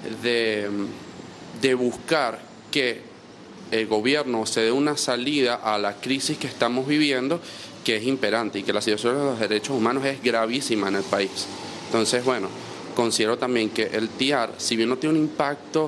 S28: de, de buscar que el gobierno se dé una salida a la crisis que estamos viviendo, que es imperante y que la situación de los derechos humanos es gravísima en el país. Entonces, bueno, considero también que el T I A R, si bien no tiene un impacto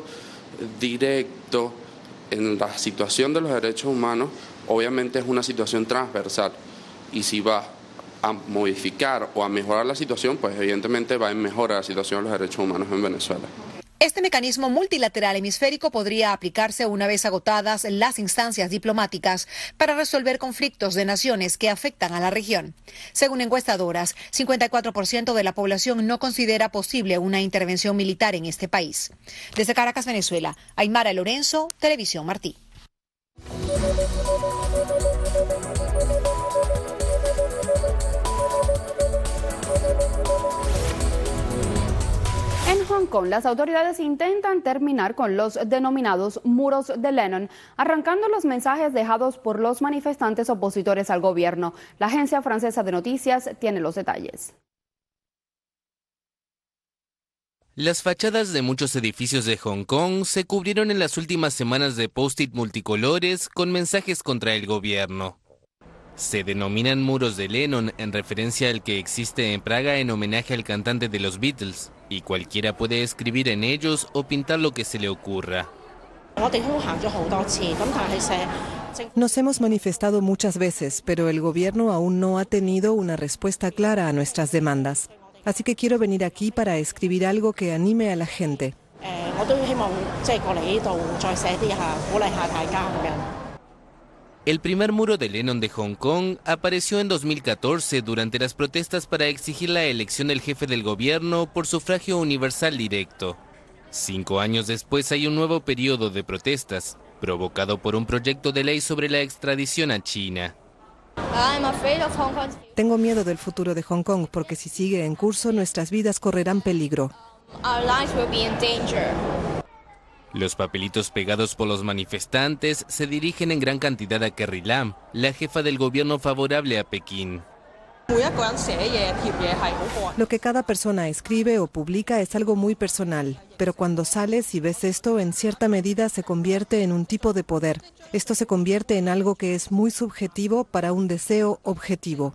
S28: directo en la situación de los derechos humanos, obviamente es una situación transversal. Y si va a modificar o a mejorar la situación, pues evidentemente va a mejorar la situación de los derechos humanos en Venezuela.
S7: Este mecanismo multilateral hemisférico podría aplicarse una vez agotadas las instancias diplomáticas para resolver conflictos de naciones que afectan a la región. Según encuestadoras, cincuenta y cuatro por ciento de la población no considera posible una intervención militar en este país. Desde Caracas, Venezuela, Aymara Lorenzo, Televisión Martí.
S2: Hong Kong, las autoridades intentan terminar con los denominados muros de Lennon, arrancando los mensajes dejados por los manifestantes opositores al gobierno. La agencia francesa de noticias tiene los detalles.
S15: Las fachadas de muchos edificios de Hong Kong se cubrieron en las últimas semanas de post-it multicolores con mensajes contra el gobierno. Se denominan muros de Lennon en referencia al que existe en Praga en homenaje al cantante de los Beatles, y cualquiera puede escribir en ellos o pintar lo que se le ocurra.
S16: Nos hemos manifestado muchas veces, pero el gobierno aún no ha tenido una respuesta clara a nuestras demandas. Así que quiero venir aquí para escribir algo que anime a la gente.
S15: El primer muro de Lennon de Hong Kong apareció en dos mil catorce durante las protestas para exigir la elección del jefe del gobierno por sufragio universal directo. Cinco años después hay un nuevo periodo de protestas, provocado por un proyecto de ley sobre la extradición a China.
S16: Tengo miedo del futuro de Hong Kong porque si sigue en curso nuestras vidas correrán peligro.
S15: Los papelitos pegados por los manifestantes se dirigen en gran cantidad a Carrie Lam, la jefa del gobierno favorable a Pekín.
S16: Lo que cada persona escribe o publica es algo muy personal, pero cuando sales y ves esto, en cierta medida se convierte en un tipo de poder. Esto se convierte en algo que es muy subjetivo para un deseo objetivo.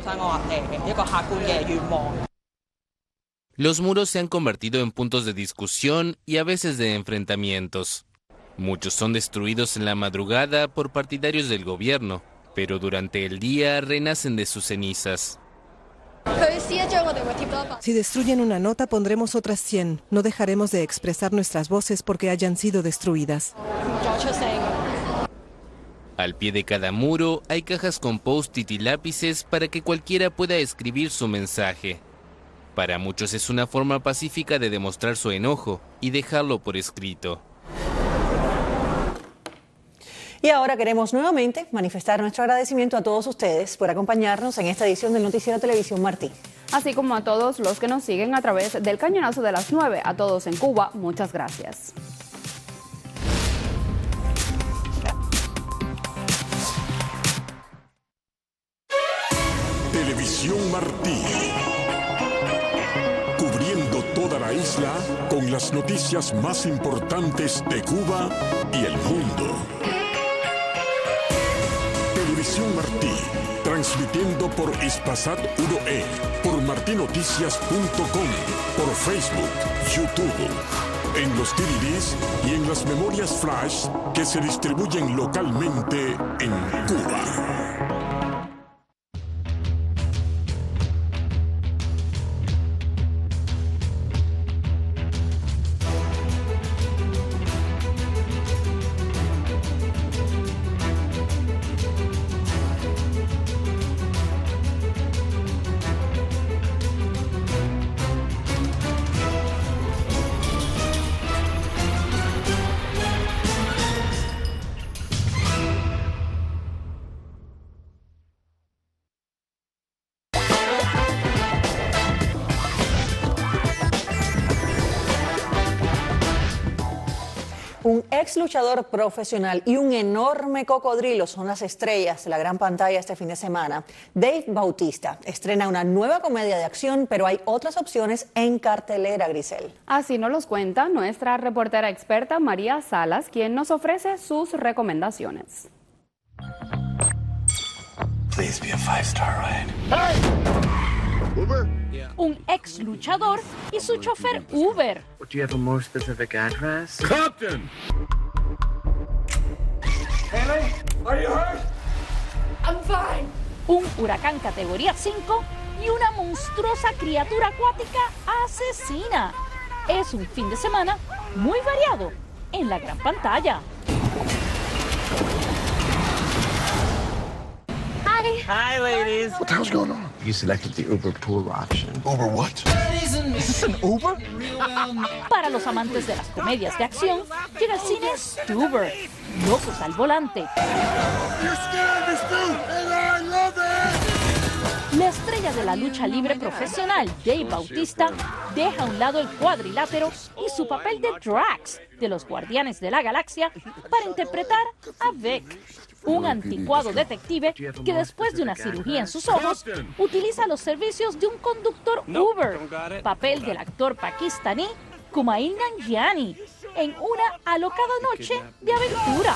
S15: Los muros se han convertido en puntos de discusión y a veces de enfrentamientos. Muchos son destruidos en la madrugada por partidarios del gobierno, pero durante el día renacen de sus cenizas.
S16: Si destruyen una nota, pondremos otras cien. No dejaremos de expresar nuestras voces porque hayan sido destruidas.
S15: Al pie de cada muro hay cajas con post-it y lápices para que cualquiera pueda escribir su mensaje. Para muchos es una forma pacífica de demostrar su enojo y dejarlo por escrito.
S1: Y ahora queremos nuevamente manifestar nuestro agradecimiento a todos ustedes por acompañarnos en esta edición del Noticiero Televisión Martí.
S2: Así como a todos los que nos siguen a través del cañonazo de las nueve. A todos en Cuba, muchas gracias.
S3: Televisión Martí. Cubriendo toda la isla con las noticias más importantes de Cuba y el mundo. Televisión Martí, transmitiendo por Ispasat uno E, por martinoticias punto com, por Facebook, YouTube, en los D V Ds y en las memorias flash que se distribuyen localmente en Cuba.
S1: Un ex luchador profesional y un enorme cocodrilo son las estrellas de la gran pantalla este fin de semana. Dave Bautista estrena una nueva comedia de acción, pero hay otras opciones en cartelera, Grisel.
S2: Así nos los cuenta nuestra reportera experta María Salas, quien nos ofrece sus recomendaciones.
S17: Please be a five-star ride. Hey!
S18: Uber? Un ex luchador y su chofer Uber.
S17: Do you have a more specific address?
S8: Compton! Haley, are you hurt?
S18: I'm fine. Un huracán categoría cinco y una monstruosa criatura acuática asesina. Es un fin de semana muy variado en la gran pantalla. Hi.
S17: Hi, ladies. What the hell's going on? You selected the Uber pool option. Uber what? Is this an Uber?
S18: Para los amantes de las comedias de acción, llega al cine Stuber, Locos al Volante.
S17: You're scared me, Stu, and I love it.
S18: La estrella de la lucha libre profesional, Dave Bautista, deja a un lado el cuadrilátero y su papel de Drax, de los Guardianes de la Galaxia, para interpretar a Vic, un anticuado detective que después de una cirugía en sus ojos, utiliza los servicios de un conductor Uber, papel del actor pakistaní Kumail Nanjiani, en una alocada noche de aventura.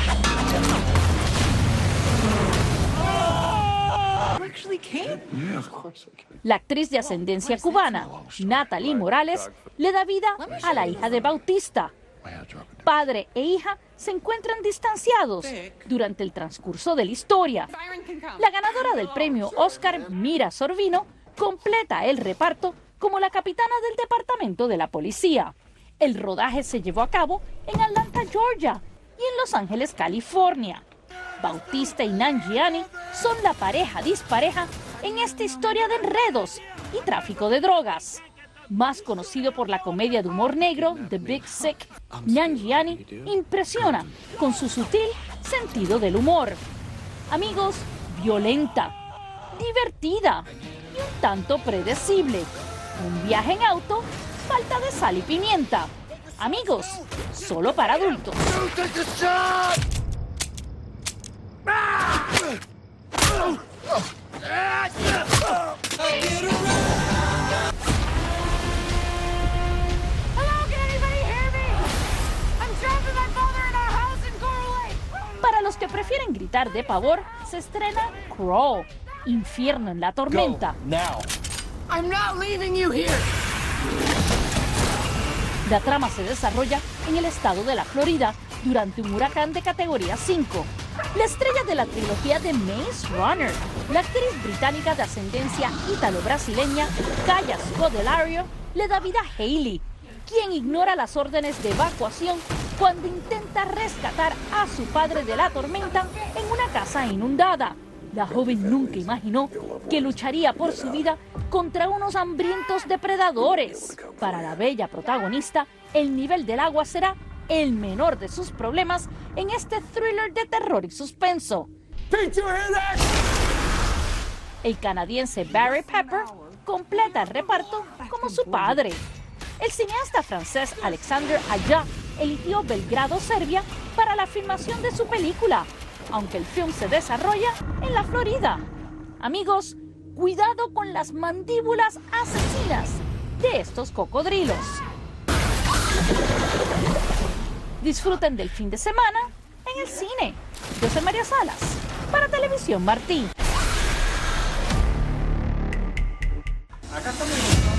S18: La actriz de ascendencia cubana, Natalie Morales, le da vida a la hija de Bautista. Padre e hija se encuentran distanciados durante el transcurso de la historia. La ganadora del premio Oscar, Mira Sorvino, completa el reparto como la capitana del departamento de la policía. El rodaje se llevó a cabo en Atlanta, Georgia, y en Los Ángeles, California. Bautista y Nanjiani son la pareja dispareja en esta historia de enredos y tráfico de drogas. Más conocido por la comedia de humor negro The Big Sick, Nanjiani impresiona con su sutil sentido del humor. Amigos, violenta, divertida y un tanto predecible. Un viaje en auto, falta de sal y pimienta. Amigos, solo para adultos. Para los que prefieren gritar de pavor, se estrena Crawl, Infierno en la Tormenta.
S17: I'm not leaving you here.
S18: La trama se desarrolla en el estado de la Florida durante un huracán de categoría cinco. La estrella de la trilogía de Maze Runner, la actriz británica de ascendencia ítalo-brasileña, Kaya Scodelario, le da vida a Hailey, quien ignora las órdenes de evacuación cuando intenta rescatar a su padre de la tormenta en una casa inundada. La joven nunca imaginó que lucharía por su vida contra unos hambrientos depredadores. Para la bella protagonista, el nivel del agua será el menor de sus problemas en este thriller de terror y suspenso. El canadiense Barry Pepper completa el reparto como su padre. El cineasta francés Alexander Aja eligió Belgrado, Serbia, para la filmación de su película, aunque el film se desarrolla en la Florida. Amigos, cuidado con las mandíbulas asesinas de estos cocodrilos. Disfruten del fin de semana en el cine. Yo soy María Salas, para Televisión Martín.
S19: Acá estamos.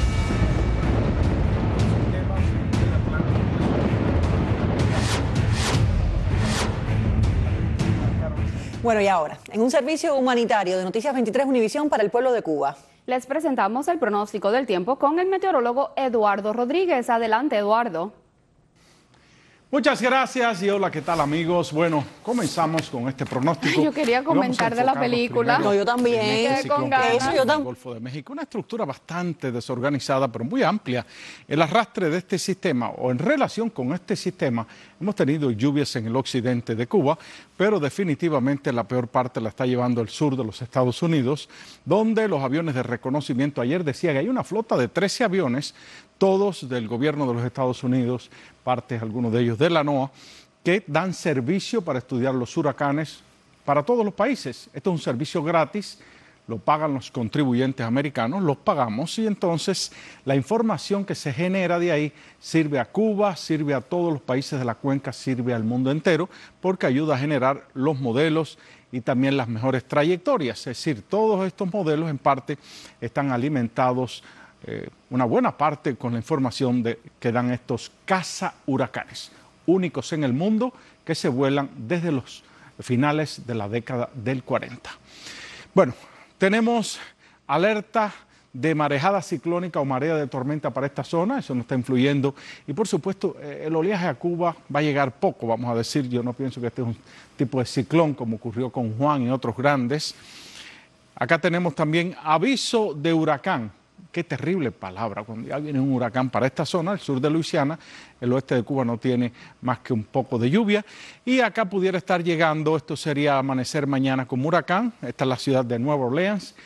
S1: Bueno, y ahora, en un servicio humanitario de Noticias veintitrés Univisión para el pueblo de Cuba.
S2: Les presentamos el pronóstico del tiempo con el meteorólogo Eduardo Rodríguez. Adelante, Eduardo.
S19: Muchas gracias y hola, ¿qué tal, amigos? Bueno, comenzamos con este pronóstico.
S2: Yo quería comentar de la película.
S1: No, yo también.
S19: Me
S2: quedé con ganas.
S19: Eso yo también. Golfo de México, una estructura bastante desorganizada, pero muy amplia. El arrastre de este sistema, o en relación con este sistema, hemos tenido lluvias en el occidente de Cuba, pero definitivamente la peor parte la está llevando el sur de los Estados Unidos, donde los aviones de reconocimiento, ayer decía que hay una flota de trece aviones, todos del gobierno de los Estados Unidos, partes, algunos de ellos de la NOAA, que dan servicio para estudiar los huracanes para todos los países. Esto es un servicio gratis, lo pagan los contribuyentes americanos, los pagamos y entonces la información que se genera de ahí sirve a Cuba, sirve a todos los países de la cuenca, sirve al mundo entero, porque ayuda a generar los modelos y también las mejores trayectorias. Es decir, todos estos modelos en parte están alimentados Eh, una buena parte con la información de, que dan estos cazahuracanes, únicos en el mundo que se vuelan desde los finales de la década del cuarenta. Bueno, tenemos alerta de marejada ciclónica o marea de tormenta para esta zona, eso nos está influyendo y por supuesto eh, el oleaje a Cuba va a llegar poco, vamos a decir, yo no pienso que este es un tipo de ciclón como ocurrió con Juan y otros grandes. Acá tenemos también aviso de huracán. Qué terrible palabra, cuando ya viene un huracán para esta zona, el sur de Luisiana, el oeste de Cuba no tiene más que un poco de lluvia. Y acá pudiera estar llegando, esto sería amanecer mañana como huracán, esta es la ciudad de Nueva Orleans.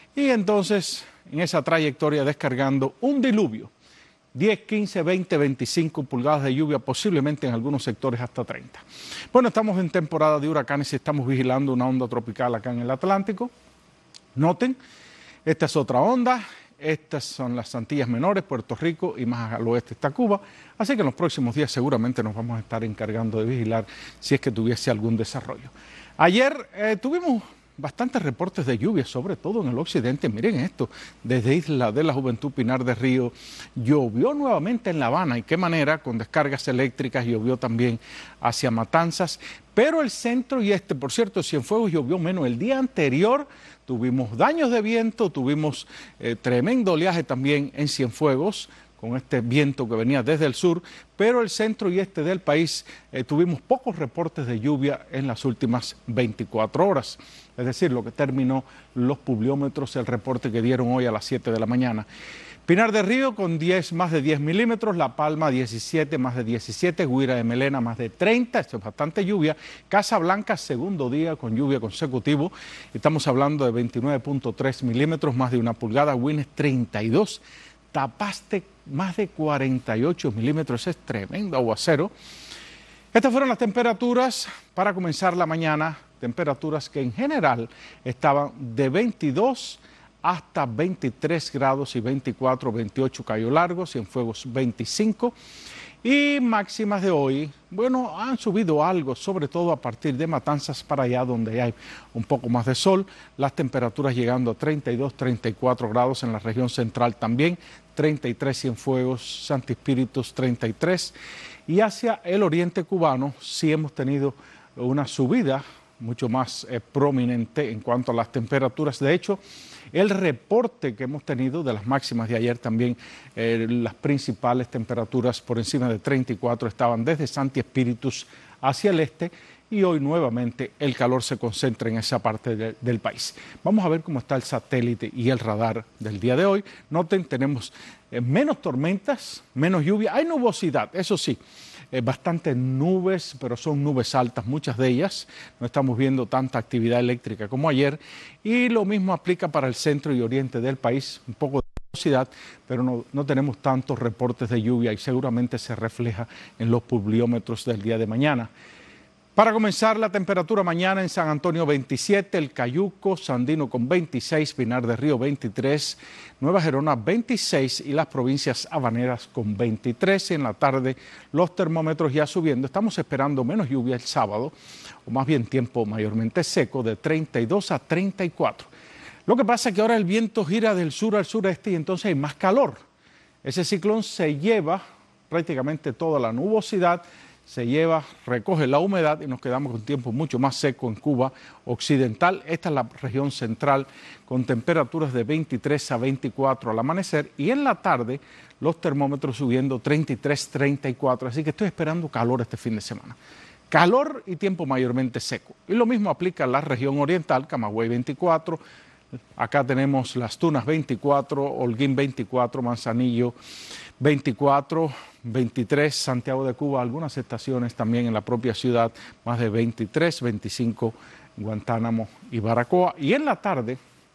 S19: y entonces en esa trayectoria descargando un diluvio, diez, quince, veinte, veinticinco pulgadas de lluvia, posiblemente en algunos sectores hasta treinta. Bueno, estamos en temporada de huracanes y estamos vigilando una onda tropical acá en el Atlántico. Noten, esta es otra onda. Estas son las Antillas Menores, Puerto Rico y más al oeste está Cuba. Así que en los próximos días seguramente nos vamos a estar encargando de vigilar si es que tuviese algún desarrollo. Ayer eh, tuvimos bastantes reportes de lluvia, sobre todo en el occidente. Miren esto, desde Isla de la Juventud, Pinar del Río, llovió nuevamente en La Habana. ¿Y qué manera? Con descargas eléctricas, llovió también hacia Matanzas. Pero el centro y este, por cierto, Cienfuegos llovió menos. El día anterior tuvimos daños de viento, tuvimos eh, tremendo oleaje también en Cienfuegos, con este viento que venía desde el sur, pero el centro y este del país eh, tuvimos pocos reportes de lluvia en las últimas veinticuatro horas. Es decir, lo que terminó los pluviómetros, el reporte que dieron hoy a las siete de la mañana. Pinar del Río con diez, más de diez milímetros, La Palma diecisiete, más de diecisiete, Guira de Melena más de treinta, esto es bastante lluvia. Casablanca, segundo día con lluvia consecutivo, estamos hablando de veintinueve punto tres milímetros, más de una pulgada, Guines treinta y dos, Tapaste más de cuarenta y ocho milímetros, es tremendo aguacero. Estas fueron las temperaturas para comenzar la mañana, temperaturas que en general estaban de veintidós hasta veintitrés grados y veinticuatro, veintiocho Cayo Largo, Cienfuegos veinticinco. Y máximas de hoy, bueno, han subido algo, sobre todo a partir de Matanzas para allá donde hay un poco más de sol. Las temperaturas llegando a treinta y dos, treinta y cuatro grados en la región central también, treinta y tres Cienfuegos, Santi Espíritus treinta y tres. Y hacia el oriente cubano sí hemos tenido una subida mucho más eh, prominente en cuanto a las temperaturas. De hecho, el reporte que hemos tenido de las máximas de ayer también, eh, las principales temperaturas por encima de treinta y cuatro estaban desde Santi Espíritus hacia el este, y hoy nuevamente el calor se concentra en esa parte de, del país. Vamos a ver cómo está el satélite y el radar del día de hoy. Noten, tenemos eh, menos tormentas, menos lluvia, hay nubosidad, eso sí. Eh, bastantes nubes, pero son nubes altas, muchas de ellas. No estamos viendo tanta actividad eléctrica como ayer. Y lo mismo aplica para el centro y oriente del país, un poco de nubosidad, pero no, no tenemos tantos reportes de lluvia y seguramente se refleja en los pluviómetros del día de mañana. Para comenzar, la temperatura mañana en San Antonio veintisiete, El Cayuco, Sandino con veintiséis, Pinar del Río veintitrés, Nueva Gerona veintiséis y las provincias habaneras con veintitrés. En la tarde los termómetros ya subiendo. Estamos esperando menos lluvia el sábado, o más bien tiempo mayormente seco, de treinta y dos a treinta y cuatro. Lo que pasa es que ahora el viento gira del sur al sureste y entonces hay más calor. Ese ciclón se lleva prácticamente toda la nubosidad, se lleva, recoge la humedad y nos quedamos con tiempo mucho más seco en Cuba occidental. Esta es la región central con temperaturas de veintitrés a veinticuatro al amanecer y en la tarde los termómetros subiendo treinta y tres, treinta y cuatro. Así que estoy esperando calor este fin de semana. Calor y tiempo mayormente seco. Y lo mismo aplica a la región oriental, Camagüey veinticuatro, acá tenemos Las Tunas veinticuatro, Holguín veinticuatro, Manzanillo veinticuatro, veintitrés, Santiago de Cuba, algunas estaciones también en la propia ciudad, más de veintitrés, veinticinco, Guantánamo y Baracoa. Y en la tarde,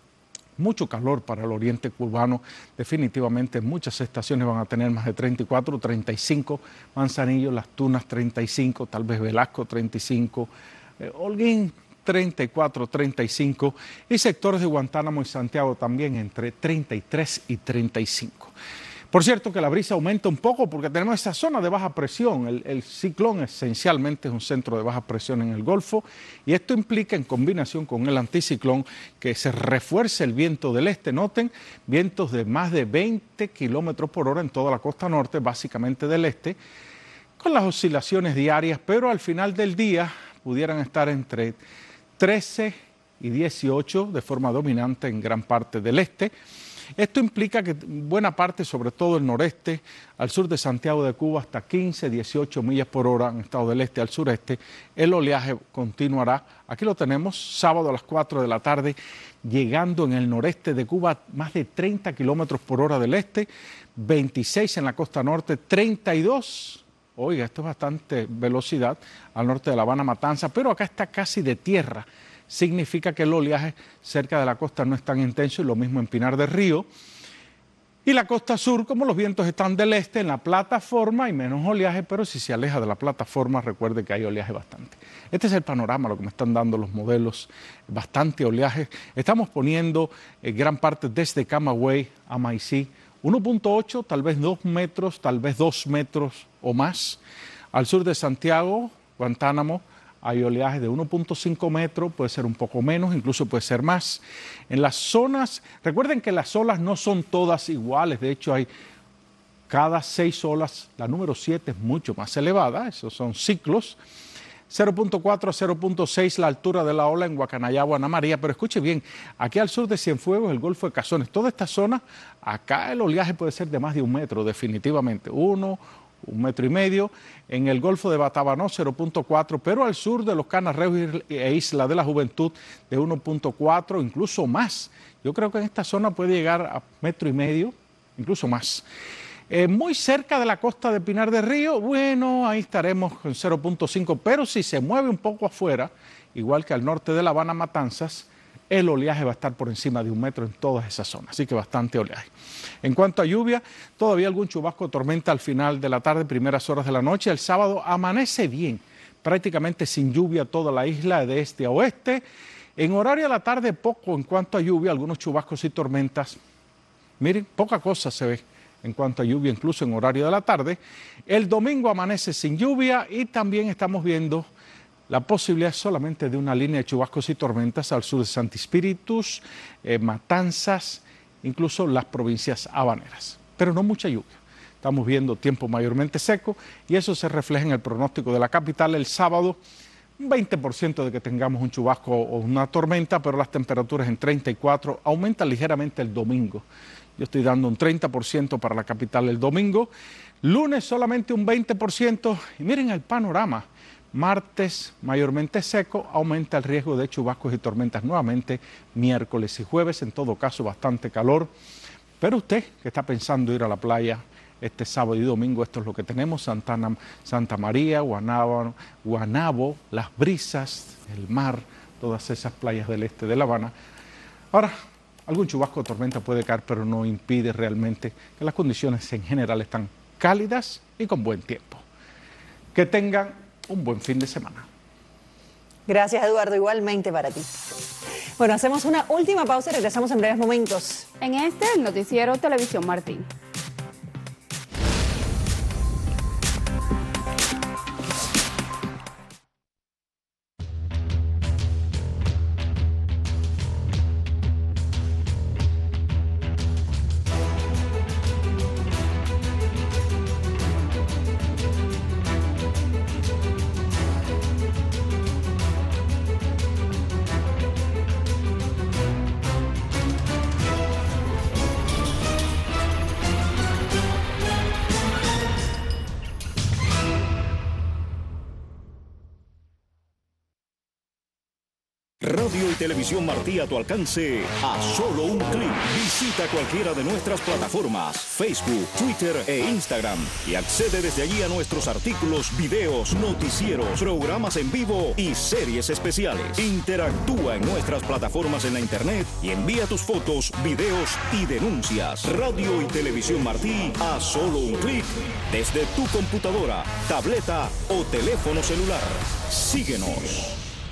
S19: mucho calor para el oriente cubano, definitivamente muchas estaciones van a tener más de treinta y cuatro, treinta y cinco, Manzanillo, Las Tunas treinta y cinco, tal vez Velasco treinta y cinco, eh, Holguín treinta y cuatro, treinta y cinco y sectores de Guantánamo y Santiago también entre treinta y tres y treinta y cinco. Por cierto que la brisa aumenta un poco porque tenemos esa zona de baja presión. El, el ciclón esencialmente es un centro de baja presión en el Golfo y esto implica en combinación con el anticiclón que se refuerce el viento del este. Noten, vientos de más de veinte kilómetros por hora en toda la costa norte, básicamente del este, con las oscilaciones diarias, pero al final del día pudieran estar entre trece y dieciocho de forma dominante en gran parte del este. Esto implica que buena parte, sobre todo el noreste, al sur de Santiago de Cuba, hasta quince, dieciocho millas por hora en estado del este al sureste, el oleaje continuará. Aquí lo tenemos, sábado a las cuatro de la tarde, llegando en el noreste de Cuba más de treinta kilómetros por hora del este, veintiséis en la costa norte, treinta y dos. Oiga, esto es bastante velocidad al norte de La Habana, Matanza, pero acá está casi de tierra. significa que el oleaje cerca de la costa no es tan intenso, y lo mismo en Pinar del Río. Y la costa sur, como los vientos están del este, en la plataforma hay menos oleaje, pero si se aleja de la plataforma, recuerde que hay oleaje bastante. Este es el panorama, lo que me están dando los modelos, bastante oleaje. Estamos poniendo eh, gran parte desde Camagüey a Maicí, uno punto ocho, tal vez dos metros, tal vez dos metros o más. Al sur de Santiago, Guantánamo, hay oleaje de uno punto cinco metros, puede ser un poco menos, incluso puede ser más. En las zonas, recuerden que las olas no son todas iguales, de hecho hay cada seis olas, la número siete es mucho más elevada, esos son ciclos. cero punto cuatro a cero punto seis la altura de la ola en Guacanayagua, Ana María, pero escuche bien, aquí al sur de Cienfuegos, el Golfo de Cazones, toda esta zona, acá el oleaje puede ser de más de un metro, definitivamente, uno, un metro y medio. En el Golfo de Batabanó, cero punto cuatro, pero al sur de los Canarreos e Isla de la Juventud, de uno punto cuatro, incluso más. Yo creo que en esta zona puede llegar a metro y medio, incluso más. Eh, muy cerca de la costa de Pinar del Río, bueno, ahí estaremos con cero punto cinco, pero si se mueve un poco afuera, igual que al norte de La Habana, Matanzas, el oleaje va a estar por encima de un metro en todas esas zonas, así que bastante oleaje. En cuanto a lluvia, todavía algún chubasco o tormenta al final de la tarde, primeras horas de la noche. El sábado amanece bien, prácticamente sin lluvia toda la isla de este a oeste. En horario de la tarde poco en cuanto a lluvia, algunos chubascos y tormentas. Miren, poca cosa se ve en cuanto a lluvia, incluso en horario de la tarde. El domingo amanece sin lluvia y también estamos viendo la posibilidad solamente de una línea de chubascos y tormentas al sur de Santi Espíritus, eh, Matanzas, incluso las provincias habaneras, pero no mucha lluvia. Estamos viendo tiempo mayormente seco y eso se refleja en el pronóstico de la capital el sábado, un veinte por ciento de que tengamos un chubasco o una tormenta, pero las temperaturas en treinta y cuatro, aumentan ligeramente el domingo. Yo estoy dando un treinta por ciento para la capital el domingo, lunes solamente un veinte por ciento y miren el panorama. Martes mayormente seco, aumenta el riesgo de chubascos y tormentas nuevamente miércoles y jueves, en todo caso bastante calor. Pero usted que está pensando ir a la playa este sábado y domingo, esto es lo que tenemos: Santana, Santa María, Guanabo, Guanabo, Las Brisas, el mar, todas esas playas del este de La Habana. Ahora, algún chubasco o tormenta puede caer, pero no impide realmente que las condiciones en general están cálidas y con buen tiempo. Que tengan un buen fin de semana.
S1: Gracias, Eduardo, igualmente para ti. Bueno, hacemos una última pausa y regresamos en breves momentos.
S2: En este, el noticiero Televisión Martín.
S4: Radio y Televisión Martí a tu alcance a solo un clic. Visita cualquiera de nuestras plataformas, Facebook, Twitter e Instagram y accede desde allí a nuestros artículos, videos, noticieros, programas en vivo y series especiales. Interactúa en nuestras plataformas en la internet y envía tus fotos, videos y denuncias. Radio y Televisión Martí a solo un clic desde tu computadora, tableta o teléfono celular. Síguenos.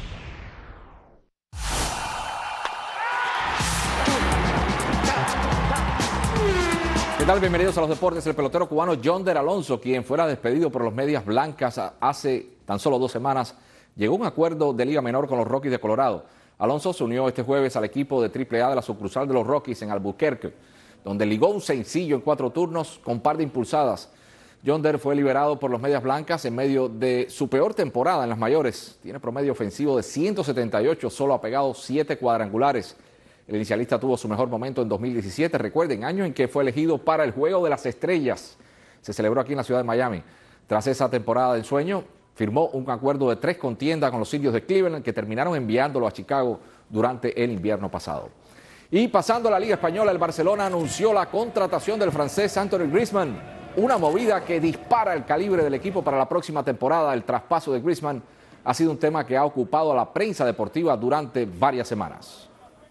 S20: ¿Qué tal? Bienvenidos a los deportes. El pelotero cubano Yonder Alonso, quien fuera despedido por los Medias Blancas hace tan solo dos semanas, llegó a un acuerdo de Liga Menor con los Rockies de Colorado. Alonso se unió este jueves al equipo de triple A de la sucursal de los Rockies en Albuquerque, donde ligó un sencillo en cuatro turnos con par de impulsadas. Yonder fue liberado por los Medias Blancas en medio de su peor temporada en las mayores. Tiene promedio ofensivo de ciento setenta y ocho, solo ha pegado siete cuadrangulares. El inicialista tuvo su mejor momento en dos mil diecisiete, recuerden, año en que fue elegido para el Juego de las Estrellas. Se celebró aquí en la ciudad de Miami. Tras esa temporada de ensueño, firmó un acuerdo de tres contiendas con los Indios de Cleveland, que terminaron enviándolo a Chicago durante el invierno pasado. Y pasando a la Liga Española, el Barcelona anunció la contratación del francés Antoine Griezmann, una movida que dispara el calibre del equipo para la próxima temporada. El traspaso de Griezmann ha sido un tema que ha ocupado a la prensa deportiva durante varias semanas.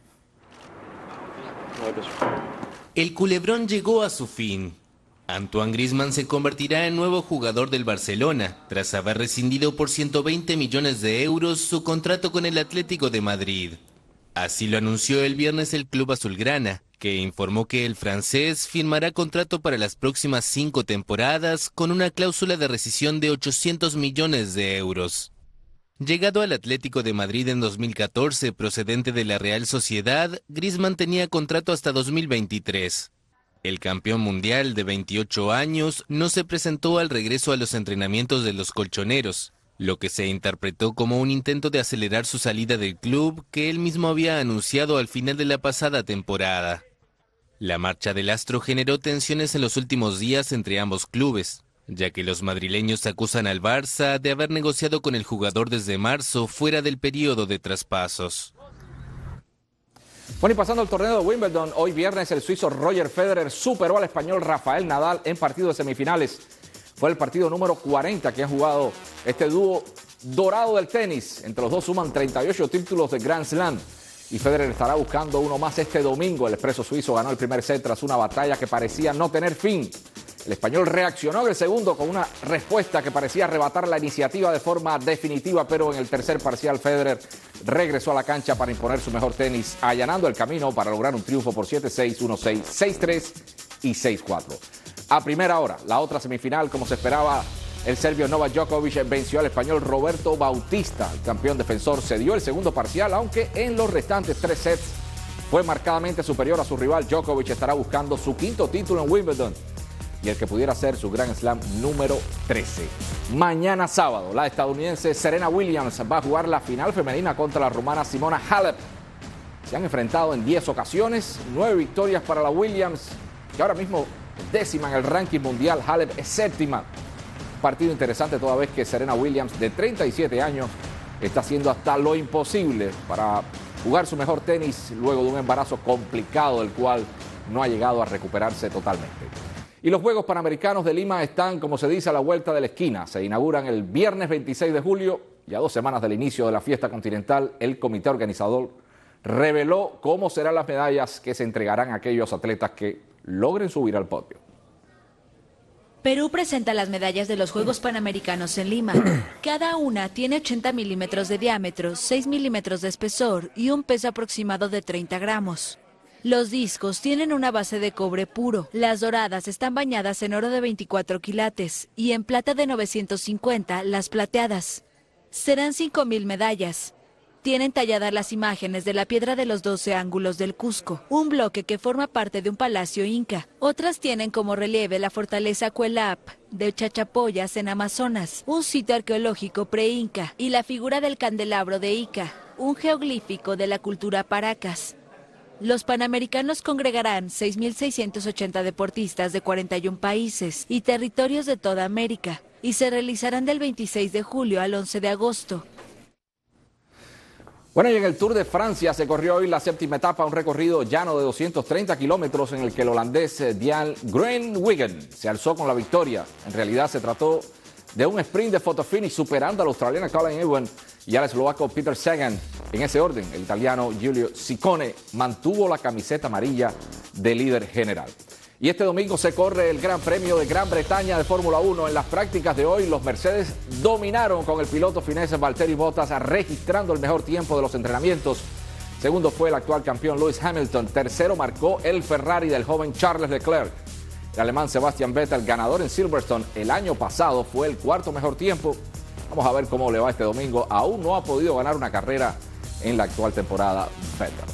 S15: El culebrón llegó a su fin. Antoine Griezmann se convertirá en nuevo jugador del Barcelona, tras haber rescindido por ciento veinte millones de euros su contrato con el Atlético de Madrid. Así lo anunció el viernes el club azulgrana, que informó que el francés firmará contrato para las próximas cinco temporadas con una cláusula de rescisión de ochocientos millones de euros. Llegado al Atlético de Madrid en dos mil catorce procedente de la Real Sociedad, Griezmann tenía contrato hasta dos mil veintitrés. El campeón mundial de veintiocho años no se presentó al regreso a los entrenamientos de los colchoneros, lo que se interpretó como un intento de acelerar su salida del club que él mismo había anunciado al final de la pasada temporada. La marcha del astro generó tensiones en los últimos días entre ambos clubes, ya que los madrileños acusan al Barça de haber negociado con el jugador desde marzo fuera del periodo de traspasos.
S20: Bueno, y pasando al torneo de Wimbledon, hoy viernes el suizo Roger Federer superó al español Rafael Nadal en partido de semifinales. Fue el partido número cuarenta que ha jugado este dúo dorado del tenis. Entre los dos suman treinta y ocho títulos de Grand Slam. Y Federer estará buscando uno más este domingo. El expreso suizo ganó el primer set tras una batalla que parecía no tener fin. El español reaccionó en el segundo con una respuesta que parecía arrebatar la iniciativa de forma definitiva, pero en el tercer parcial Federer regresó a la cancha para imponer su mejor tenis, allanando el camino para lograr un triunfo por siete seis, uno seis, seis tres y seis cuatro. A primera hora, la otra semifinal, como se esperaba, el serbio Novak Djokovic venció al español Roberto Bautista. El campeón defensor cedió el segundo parcial, aunque en los restantes tres sets fue marcadamente superior a su rival. Djokovic estará buscando su quinto título en Wimbledon y el que pudiera ser su Grand Slam número trece. Mañana sábado, la estadounidense Serena Williams va a jugar la final femenina contra la rumana Simona Halep. Se han enfrentado en diez ocasiones, nueve victorias para la Williams, que ahora mismo es décima en el ranking mundial. Halep es séptima. Partido interesante toda vez que Serena Williams, de treinta y siete años, está haciendo hasta lo imposible para jugar su mejor tenis luego de un embarazo complicado del cual no ha llegado a recuperarse totalmente. Y los Juegos Panamericanos de Lima están, como se dice, a la vuelta de la esquina. Se inauguran el viernes veintiséis de julio y a dos semanas del inicio de la fiesta continental, el comité organizador reveló cómo serán las medallas que se entregarán a aquellos atletas que logren subir al podio.
S6: Perú presenta las medallas de los Juegos Panamericanos en Lima. Cada una tiene ochenta milímetros de diámetro, seis milímetros de espesor y un peso aproximado de treinta gramos. Los discos tienen una base de cobre puro. Las doradas están bañadas en oro de veinticuatro quilates y en plata de novecientos cincuenta las plateadas. Serán cinco mil medallas. Tienen talladas las imágenes de la piedra de los doce ángulos del Cusco, un bloque que forma parte de un palacio inca. Otras tienen como relieve la fortaleza Cuelap de Chachapoyas en Amazonas, un sitio arqueológico pre-inca, y la figura del candelabro de Ica, un geoglífico de la cultura Paracas. Los Panamericanos congregarán seis mil seiscientos ochenta deportistas de cuarenta y un países y territorios de toda América y se realizarán del veintiséis de julio al once de agosto.
S20: Bueno, y en el Tour de Francia se corrió hoy la séptima etapa, un recorrido llano de doscientos treinta kilómetros en el que el holandés Dylan Groenewegen se alzó con la victoria. En realidad se trató de un sprint de photo finish superando al australiano Colin Ewan y al eslovaco Peter Sagan. En ese orden, el italiano Giulio Ciccone mantuvo la camiseta amarilla de líder general. Y este domingo se corre el Gran Premio de Gran Bretaña de Fórmula uno. En las prácticas de hoy, los Mercedes dominaron con el piloto finés Valtteri Bottas, registrando el mejor tiempo de los entrenamientos. Segundo fue el actual campeón Lewis Hamilton. Tercero marcó el Ferrari del joven Charles Leclerc. El alemán Sebastian Vettel, ganador en Silverstone el año pasado, fue el cuarto mejor tiempo. Vamos a ver cómo le va este domingo. Aún no ha podido ganar una carrera en la actual temporada Vettel.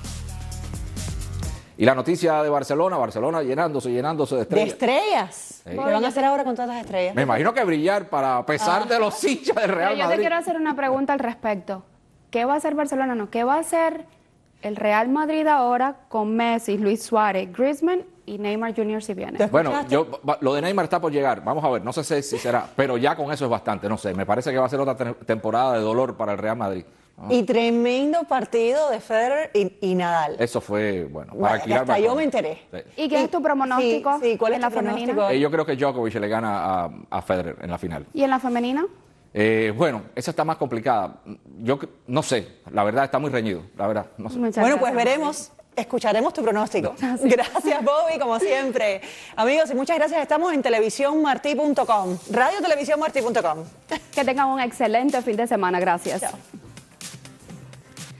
S20: Y la noticia de Barcelona, Barcelona llenándose, llenándose de estrellas.
S1: ¿De estrellas?
S20: Sí.
S1: ¿Qué van a hacer ahora con tantas estrellas?
S20: Me imagino que brillar para pesar ah. de los hinchas del Real
S2: Pero yo
S20: Madrid.
S2: te quiero hacer una pregunta al respecto. ¿Qué va a hacer Barcelona? No, ¿qué va a hacer el Real Madrid ahora con Messi, Luis Suárez, Griezmann y Neymar junior si viene?
S20: Bueno, yo, lo de Neymar está por llegar. Vamos a ver, no sé si será, pero ya con eso es bastante. No sé, me parece que va a ser otra te temporada de dolor para el Real Madrid. Ah.
S1: Y tremendo partido de Federer y, y Nadal.
S20: Eso fue, bueno, para
S1: bueno,
S20: alquilar.
S1: Hasta yo me enteré.
S2: Sí. ¿Y qué es tu pronóstico?
S1: Sí, sí, ¿cuál es
S2: en la
S1: pronóstico?
S2: femenina?
S20: Eh, yo creo que Djokovic le gana a, a Federer en la final.
S2: ¿Y en la femenina?
S20: Eh, bueno, esa está más complicada. Yo no sé, la verdad está muy reñido, la verdad. No sé.
S1: Bueno, gracias, pues veremos. Escucharemos tu pronóstico. Gracias, Bobby, como siempre. Amigos, y muchas gracias. Estamos en televisión martí punto com, radio televisión martí punto com.
S5: Que tengan un excelente fin de semana. Gracias.
S1: Chao.